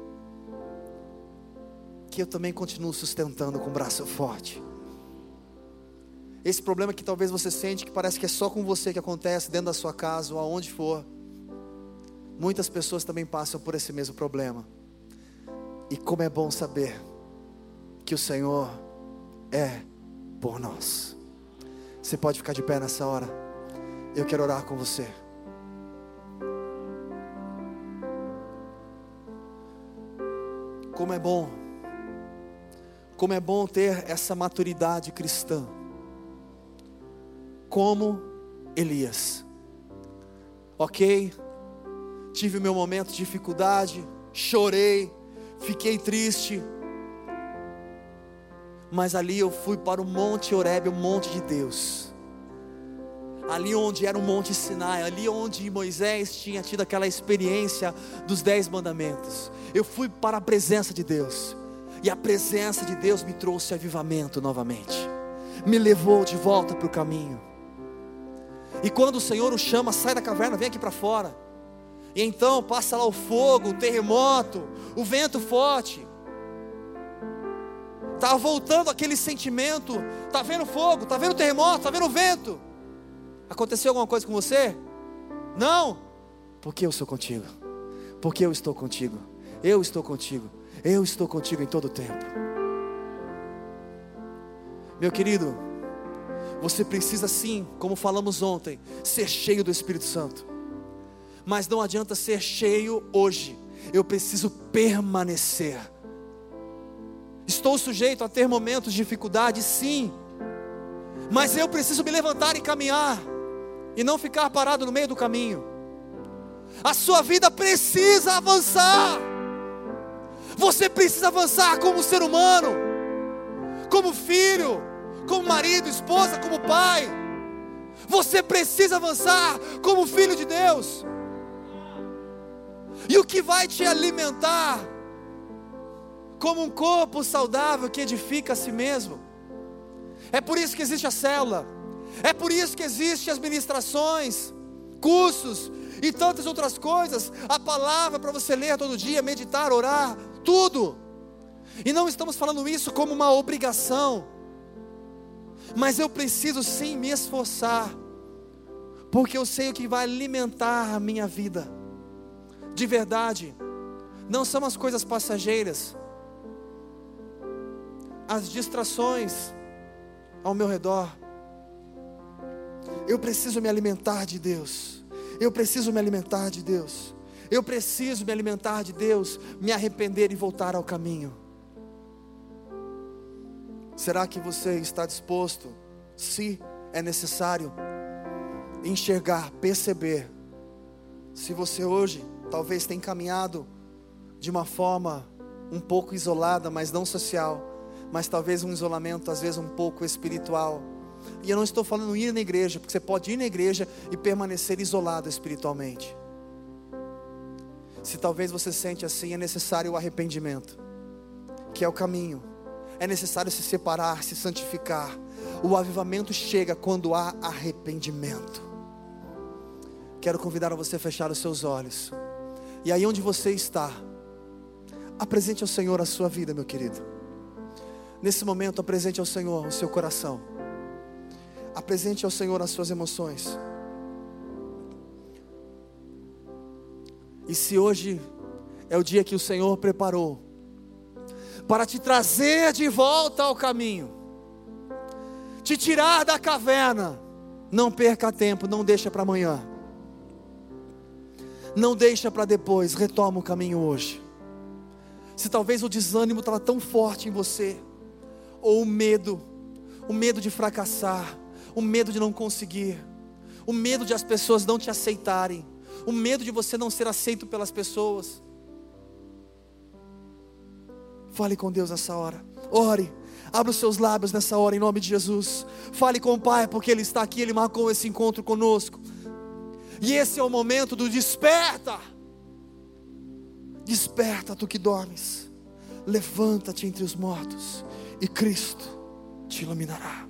Que eu também continuo sustentando com o braço forte. Esse problema que talvez você sente, que parece que é só com você que acontece, dentro da sua casa ou aonde for, muitas pessoas também passam por esse mesmo problema. E como é bom saber que o Senhor é por nós. Você pode ficar de pé nessa hora? Eu quero orar com você. Como é bom ter essa maturidade cristã, como Elias. Ok, tive o meu momento de dificuldade, chorei, fiquei triste, mas ali eu fui para o Monte Horebe, o monte de Deus, ali onde era o Monte Sinai, ali onde Moisés tinha tido aquela experiência dos 10 mandamentos. Eu fui para a presença de Deus, e a presença de Deus me trouxe avivamento novamente, me levou de volta para o caminho. E quando o Senhor o chama: sai da caverna, vem aqui para fora. E então passa lá o fogo, o terremoto, o vento forte. Está voltando aquele sentimento. Está vendo fogo, está vendo terremoto, está vendo vento. Aconteceu alguma coisa com você? Não, porque eu sou contigo. porque eu estou contigo, eu estou contigo, eu estou contigo em todo o tempo. Meu querido, você precisa sim, como falamos ontem, ser cheio do Espírito Santo. Mas não adianta ser cheio hoje, eu preciso permanecer. Estou sujeito a ter momentos de dificuldade, sim, mas eu preciso me levantar e caminhar, e não ficar parado no meio do caminho. A sua vida precisa avançar. Você precisa avançar como ser humano, como filho, como marido, esposa, como pai. Você precisa avançar como filho de Deus. E o que vai te alimentar como um corpo saudável que edifica a si mesmo? É por isso que existe a célula, é por isso que existem as ministrações, cursos e tantas outras coisas, a palavra para você ler todo dia, meditar, orar, tudo. E não estamos falando isso como uma obrigação, mas eu preciso sim me esforçar, porque eu sei o que vai alimentar a minha vida, de verdade. Não são as coisas passageiras, as distrações ao meu redor. Eu preciso me alimentar de Deus, eu preciso me alimentar de Deus, eu preciso me alimentar de Deus, me arrepender e voltar ao caminho. Será que você está disposto, se é necessário, enxergar, perceber, se você hoje talvez tenha caminhado de uma forma um pouco isolada, mas não social, mas talvez um isolamento às vezes um pouco espiritual. E eu não estou falando ir na igreja, porque você pode ir na igreja e permanecer isolado espiritualmente. Se talvez você sente assim, é necessário o arrependimento, que é o caminho. É necessário se separar, se santificar. O avivamento chega quando há arrependimento. Quero convidar a você a fechar os seus olhos. E aí onde você está, apresente ao Senhor a sua vida, meu querido. Nesse momento, apresente ao Senhor o seu coração. Apresente ao Senhor as suas emoções. E se hoje é o dia que o Senhor preparou para te trazer de volta ao caminho, te tirar da caverna, não perca tempo, não deixa para amanhã, não deixa para depois, retoma o caminho hoje. Se talvez o desânimo estava tão forte em você, ou o medo de fracassar, o medo de não conseguir, o medo de as pessoas não te aceitarem, o medo de você não ser aceito pelas pessoas, fale com Deus nessa hora, ore, abra os seus lábios nessa hora em nome de Jesus, fale com o Pai, porque Ele está aqui, Ele marcou esse encontro conosco, e esse é o momento do desperta. Desperta tu que dormes, levanta-te entre os mortos, e Cristo te iluminará.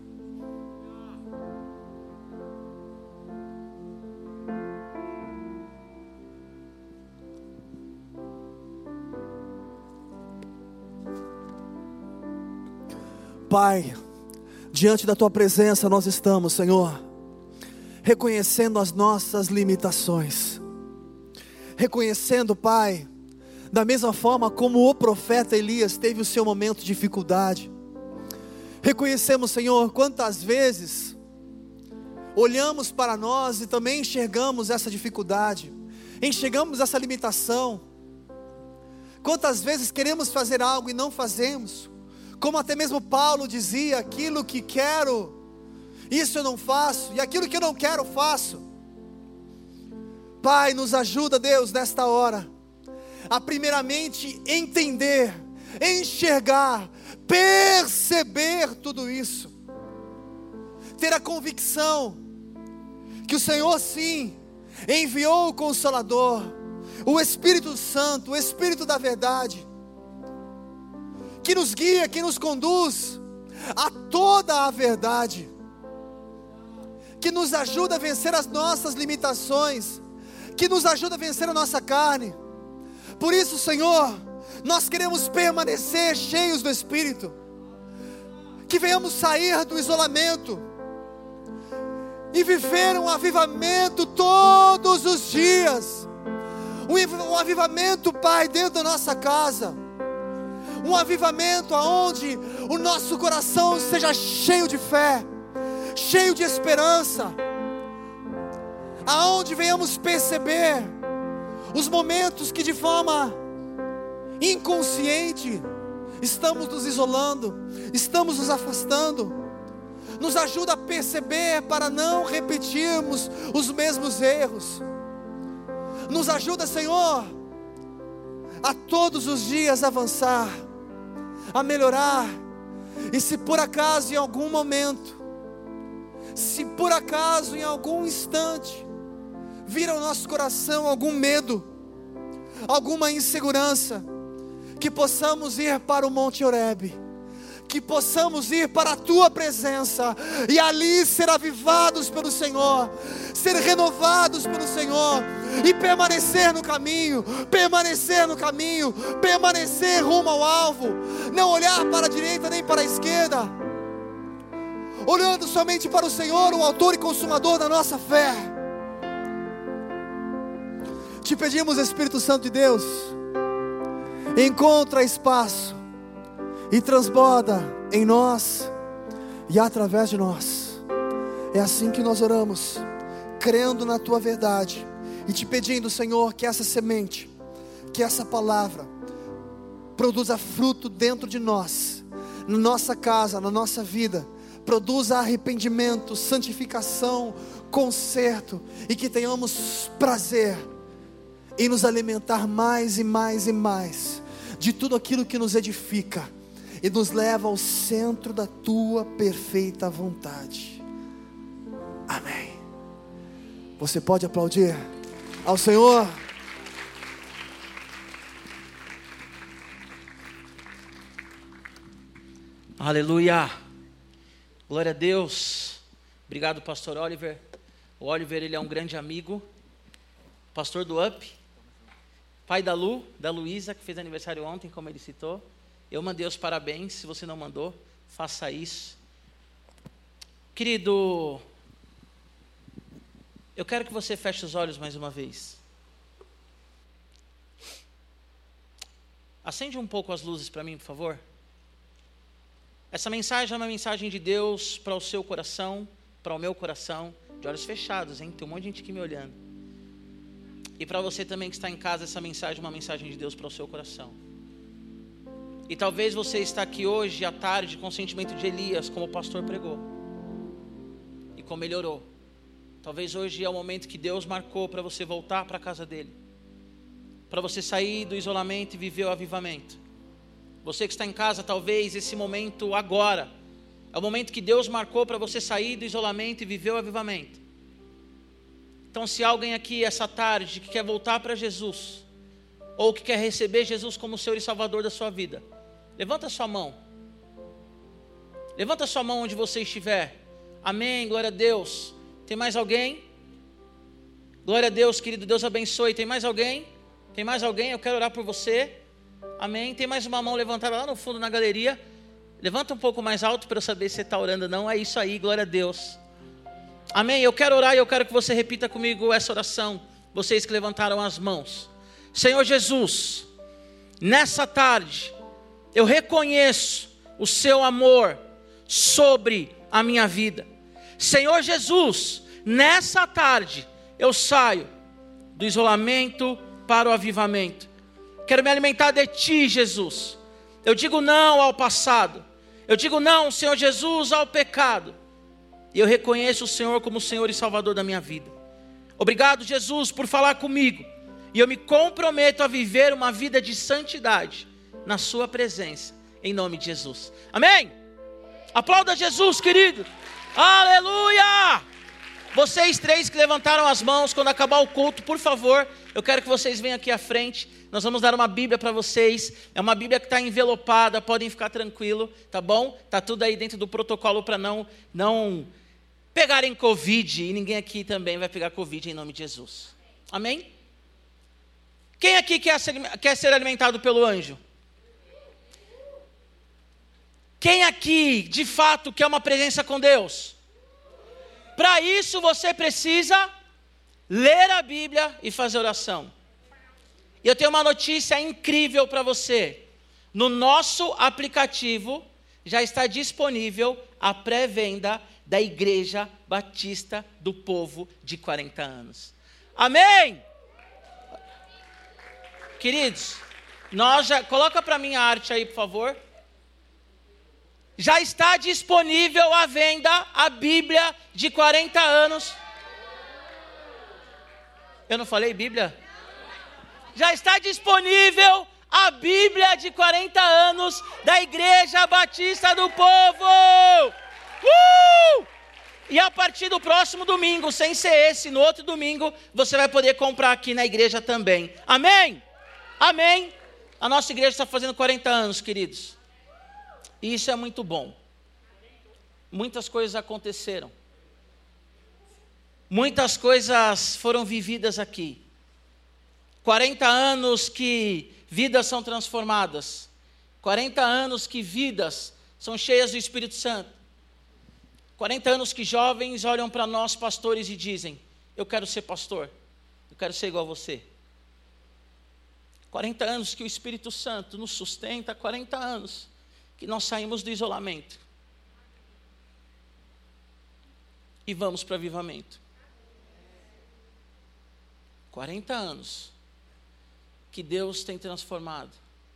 Pai, diante da tua presença nós estamos, Senhor, reconhecendo as nossas limitações, reconhecendo, Pai, da mesma forma como o profeta Elias teve o seu momento de dificuldade. Reconhecemos, Senhor, quantas vezes olhamos para nós e também enxergamos essa dificuldade, enxergamos essa limitação. Quantas vezes queremos fazer algo e não fazemos, como até mesmo Paulo dizia: aquilo que quero, isso eu não faço, e aquilo que eu não quero, faço. Pai, nos ajuda, Deus, nesta hora, a primeiramente entender, enxergar, perceber tudo isso, ter a convicção que o Senhor sim enviou o Consolador, o Espírito Santo, o Espírito da verdade, que nos guia, que nos conduz a toda a verdade, que nos ajuda a vencer as nossas limitações, que nos ajuda a vencer a nossa carne. Por isso, Senhor, nós queremos permanecer cheios do Espírito, que venhamos sair do isolamento e viver um avivamento todos os dias, Um avivamento, Pai, dentro da nossa casa. Um avivamento aonde o nosso coração seja cheio de fé, cheio de esperança, aonde venhamos perceber os momentos que de forma inconsciente estamos nos isolando, estamos nos afastando. Nos ajuda a perceber para não repetirmos os mesmos erros. Nos ajuda, Senhor, a todos os dias avançar, a melhorar. E se por acaso em algum momento, se por acaso em algum instante vir ao nosso coração algum medo, alguma insegurança, que possamos ir para o Monte Horebe, que possamos ir para a Tua presença, e ali ser avivados pelo Senhor, ser renovados pelo Senhor, e permanecer no caminho, permanecer rumo ao alvo, não olhar para a direita nem para a esquerda, olhando somente para o Senhor, o autor e consumador da nossa fé. Te pedimos, Espírito Santo de Deus, encontra espaço e transborda em nós e através de nós. É assim que nós oramos, crendo na Tua verdade e te pedindo, Senhor, que essa semente, que essa palavra produza fruto dentro de nós, na nossa casa, na nossa vida, produza arrependimento, santificação, conserto, e que tenhamos prazer em nos alimentar mais e mais e mais de tudo aquilo que nos edifica e nos leva ao centro da Tua perfeita vontade. Amém. Você pode aplaudir ao Senhor? Aleluia, glória a Deus. Obrigado, pastor Oliver. O Oliver, ele é um grande amigo, pastor do UP, pai da Luísa, que fez aniversário ontem, como ele citou. Eu mandei os parabéns. Se você não mandou, faça isso. Querido, eu quero que você feche os olhos mais uma vez. Acende um pouco as luzes para mim, por favor. Essa mensagem é uma mensagem de Deus para o seu coração, para o meu coração, de olhos fechados, hein? Tem um monte de gente aqui me olhando. E para você também que está em casa, essa mensagem é uma mensagem de Deus para o seu coração. E talvez você está aqui hoje à tarde com o sentimento de Elias, como o pastor pregou, e como ele orou. Talvez hoje é o momento que Deus marcou para você voltar para a casa dele, para você sair do isolamento e viver o avivamento. Você que está em casa, talvez esse momento agora é o momento que Deus marcou para você sair do isolamento e viver o avivamento. Então, se há alguém aqui essa tarde que quer voltar para Jesus, ou que quer receber Jesus como Senhor e Salvador da sua vida, levanta a sua mão. Levanta a sua mão onde você estiver. Amém, glória a Deus. Tem mais alguém? Glória a Deus, querido, Deus abençoe. Tem mais alguém? Tem mais alguém? Eu quero orar por você. Amém. Tem mais uma mão levantada lá no fundo na galeria. Levanta um pouco mais alto para eu saber se você está orando ou não. É isso aí, glória a Deus. Amém. Eu quero orar e eu quero que você repita comigo essa oração. Vocês que levantaram as mãos. Senhor Jesus, nessa tarde, eu reconheço o seu amor sobre a minha vida. Senhor Jesus, nessa tarde, eu saio do isolamento para o avivamento. Quero me alimentar de Ti, Jesus. Eu digo não ao passado. Eu digo não, Senhor Jesus, ao pecado. E eu reconheço o Senhor como Senhor e Salvador da minha vida. Obrigado, Jesus, por falar comigo. E eu me comprometo a viver uma vida de santidade na Sua presença, em nome de Jesus. Amém? Aplauda Jesus, querido. Aleluia! Vocês três que levantaram as mãos, quando acabar o culto, por favor, eu quero que vocês venham aqui à frente. Nós vamos dar uma Bíblia para vocês. É uma Bíblia que está envelopada, podem ficar tranquilo, tá bom? Está tudo aí dentro do protocolo para não pegarem Covid. E ninguém aqui também vai pegar Covid em nome de Jesus. Amém? Quem aqui quer ser alimentado pelo anjo? Quem aqui, de fato, quer uma presença com Deus? Para isso você precisa ler a Bíblia e fazer oração. E eu tenho uma notícia incrível para você. No nosso aplicativo já está disponível a pré-venda da Igreja Batista do Povo de 40 anos. Amém? Queridos, coloca para mim a arte aí, por favor. Já está disponível à venda a Bíblia de 40 anos. Eu não falei Bíblia? Já está disponível a Bíblia de 40 anos da Igreja Batista do Povo. E a partir do próximo domingo, sem ser esse, no outro domingo, você vai poder comprar aqui na igreja também. Amém? Amém? A nossa igreja está fazendo 40 anos, queridos. E isso é muito bom. Muitas coisas aconteceram. Muitas coisas foram vividas aqui. 40 anos que vidas são transformadas. 40 anos que vidas são cheias do Espírito Santo. 40 anos que jovens olham para nós pastores e dizem: eu quero ser pastor, eu quero ser igual a você. 40 anos que o Espírito Santo nos sustenta, 40 anos que nós saímos do isolamento e vamos para avivamento. 40 anos que Deus tem transformado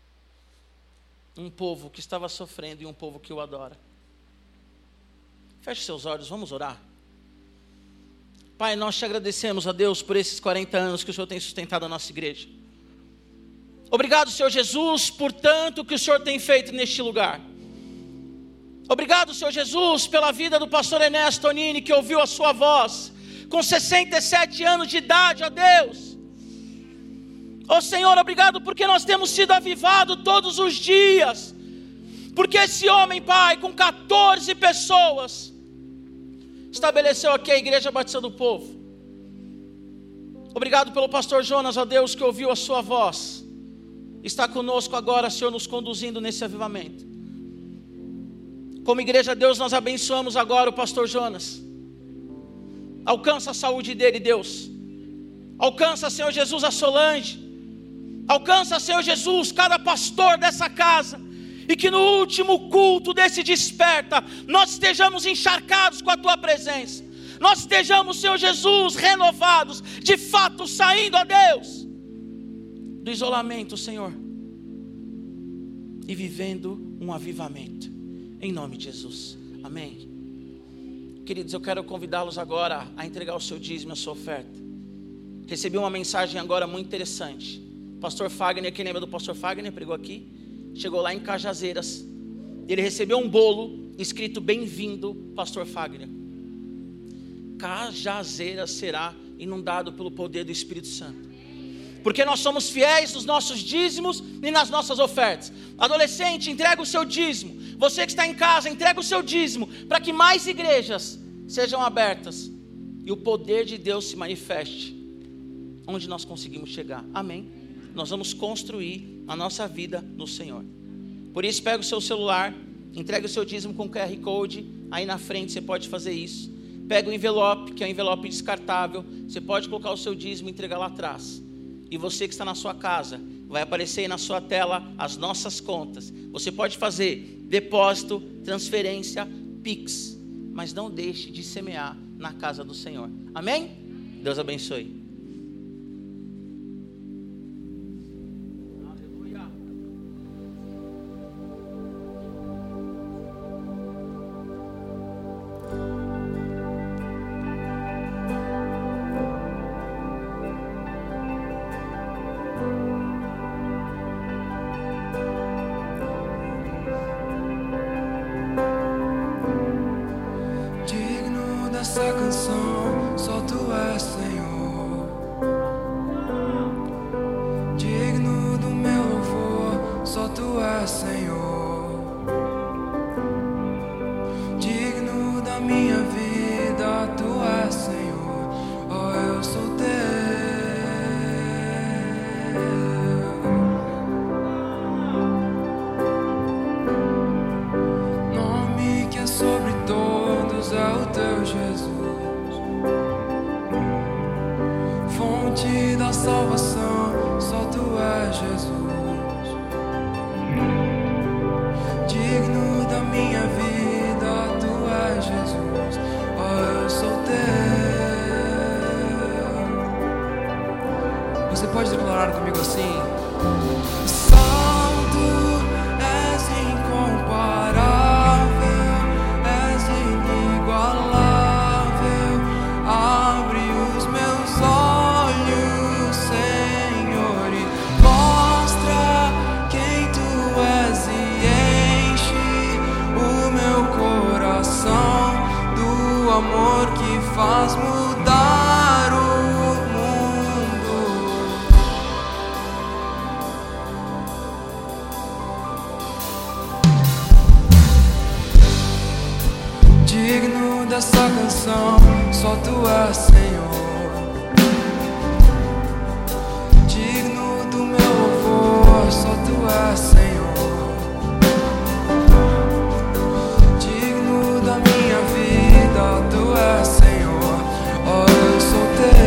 um povo que estava sofrendo em um povo que o adora. Feche seus olhos, vamos orar. Pai, nós te agradecemos, a Deus, por esses 40 anos que o Senhor tem sustentado a nossa igreja. Obrigado, Senhor Jesus, por tanto que o Senhor tem feito neste lugar. Obrigado, Senhor Jesus, pela vida do pastor Ernesto Tonini, que ouviu a sua voz, com 67 anos de idade, ó Deus. Ó Senhor, obrigado porque nós temos sido avivados todos os dias. Porque esse homem, Pai, com 14 pessoas, estabeleceu aqui a Igreja Batista do Povo. Obrigado pelo pastor Jonas, ó Deus, que ouviu a sua voz. Está conosco agora, Senhor, nos conduzindo nesse avivamento. Como igreja, Deus, nós abençoamos agora o pastor Jonas. Alcança a saúde dele, Deus. Alcança, Senhor Jesus, a Solange. Alcança, Senhor Jesus, cada pastor dessa casa. E que no último culto desse desperta, nós estejamos encharcados com a Tua presença. Nós estejamos, Senhor Jesus, renovados, de fato saindo, ó Deus, do isolamento, Senhor, e vivendo um avivamento, em nome de Jesus, amém. Queridos, eu quero convidá-los agora a entregar o seu dízimo, a sua oferta. Recebi uma mensagem agora muito interessante. Pastor Fagner, quem lembra do pastor Fagner, pregou aqui, chegou lá em Cajazeiras, ele recebeu um bolo escrito: bem-vindo, pastor Fagner. Cajazeiras será inundado pelo poder do Espírito Santo, porque nós somos fiéis nos nossos dízimos e nas nossas ofertas. Adolescente, entrega o seu dízimo. Você que está em casa, entrega o seu dízimo, para que mais igrejas sejam abertas e o poder de Deus se manifeste onde nós conseguimos chegar, amém? Nós vamos construir a nossa vida no Senhor. Por isso, pega o seu celular, entrega o seu dízimo com QR Code, aí na frente você pode fazer isso. Pega o envelope, que é um envelope descartável, você pode colocar o seu dízimo e entregar lá atrás. E você que está na sua casa, vai aparecer aí na sua tela as nossas contas. Você pode fazer depósito, transferência, Pix, mas não deixe de semear na casa do Senhor, amém? Deus abençoe. Essa canção, só Tu és Senhor. Digno do meu louvor, só Tu és Senhor. Digno da minha vida, Tu és Senhor. Oh, eu sou Teu. Nome que é sobre todos é o Teu Jesus. Fonte da salvação, só só tu és Jesus. Digno da minha vida, tu és Jesus. Oh, eu sou teu. Você pode declarar comigo assim? Santo, és incomparável, és inigualável. Abre os meus olhos, Senhor, e mostra quem tu és e enche o meu coração do amor que faz mudar o mundo. Digno dessa canção, só tu és, Senhor. Digno do meu louvor, só tu és, Senhor. Digno da minha vida, tu és, Senhor. Oh, eu sou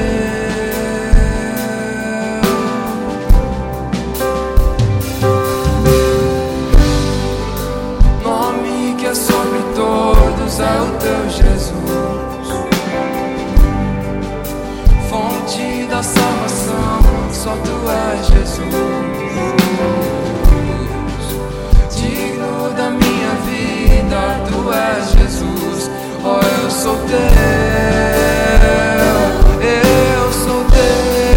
teu. Nome que é sobre todos é o teu Jesus. Fonte da salvação, só tu és Jesus. Digno da minha vida, tu és Jesus. Oh, eu sou teu, eu sou teu.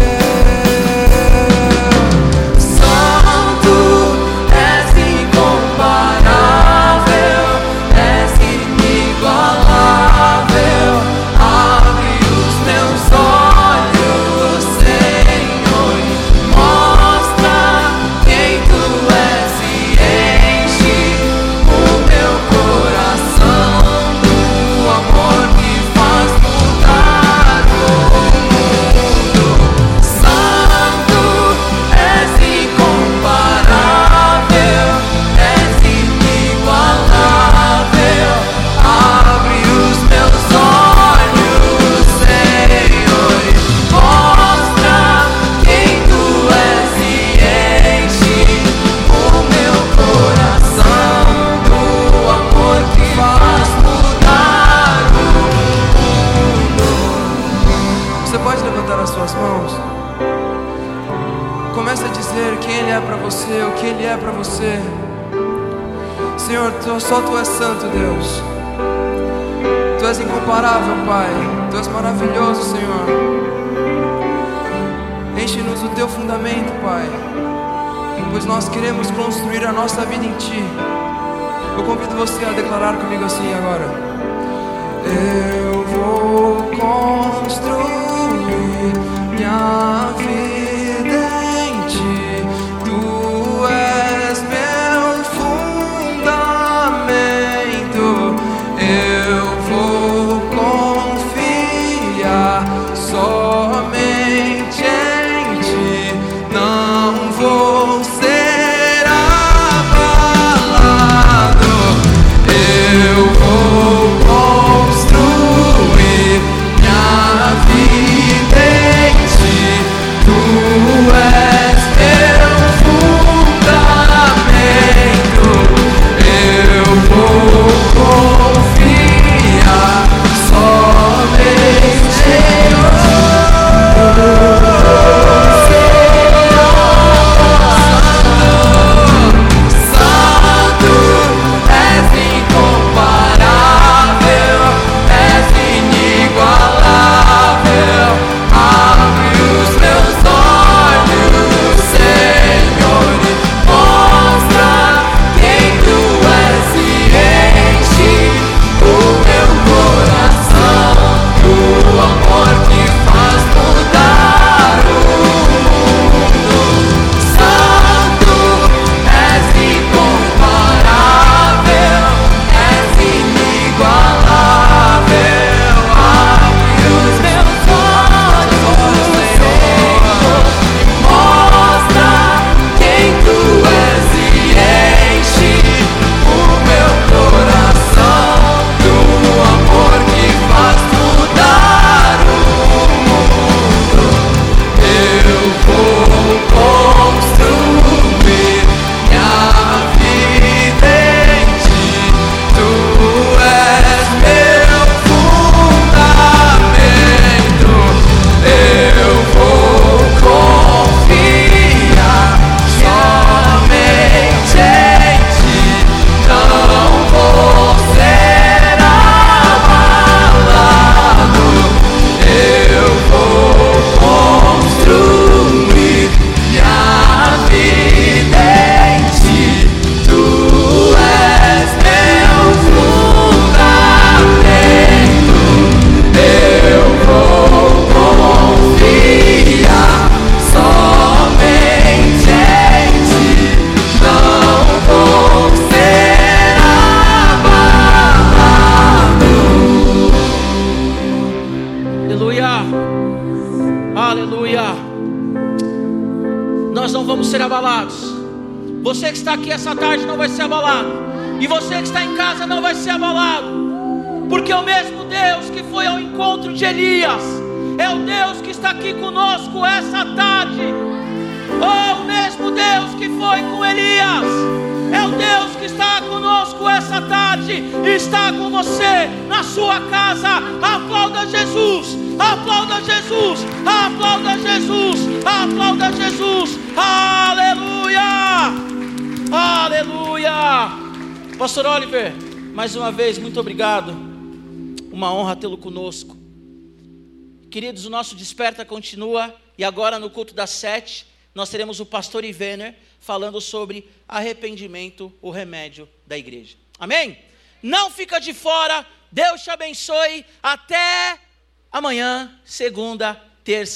Santo, és incomparável, és inigualável. Abre os meus olhos, Senhor, mostra quem tu és e enche o meu coração do amor que faz mudar o mundo. Santo, és incomparável, és inigualável. Abre os meus olhos, Senhor, mostra quem tu és e enche o meu coração do amor que faz mudar o mundo. Você pode levantar as suas mãos? Comece a dizer quem Ele é para você, o que Ele é para você. Senhor, só tu és santo, Deus. Tu és incomparável, Pai. Tu és maravilhoso, Senhor. Enche-nos o teu fundamento, Pai, pois nós queremos construir a nossa vida em Ti. Eu convido você a declarar comigo assim agora: eu vou construir minha vida em Ti. Tu és meu fundamento. Eu vou confiar somente em Ti. Não vou ser abalado. Eu vou construir minha vida em Ti. Tu és meu fundamento. Eu vou confiar somente em Ti. Aleluia. Nós não vamos ser abalados. Você que está aqui essa tarde não vai ser abalado. E você que está em casa não vai ser abalado. Porque o mesmo Deus que foi ao encontro de Elias é o Deus que está aqui conosco essa tarde. Oh, o mesmo Deus que foi com Elias é o Deus que está conosco essa tarde e está com você na sua casa. Aplauda Jesus, aplauda Jesus, aplauda Jesus, aplauda Jesus. Aleluia, aleluia. Pastor Oliver, mais uma vez, muito obrigado. Uma honra tê-lo conosco. Queridos, o nosso Desperta continua. E agora no culto das 7, nós teremos o pastor Ivener falando sobre arrependimento, o remédio da igreja. Amém? Não fica de fora. Deus te abençoe. Até amanhã, segunda, terça.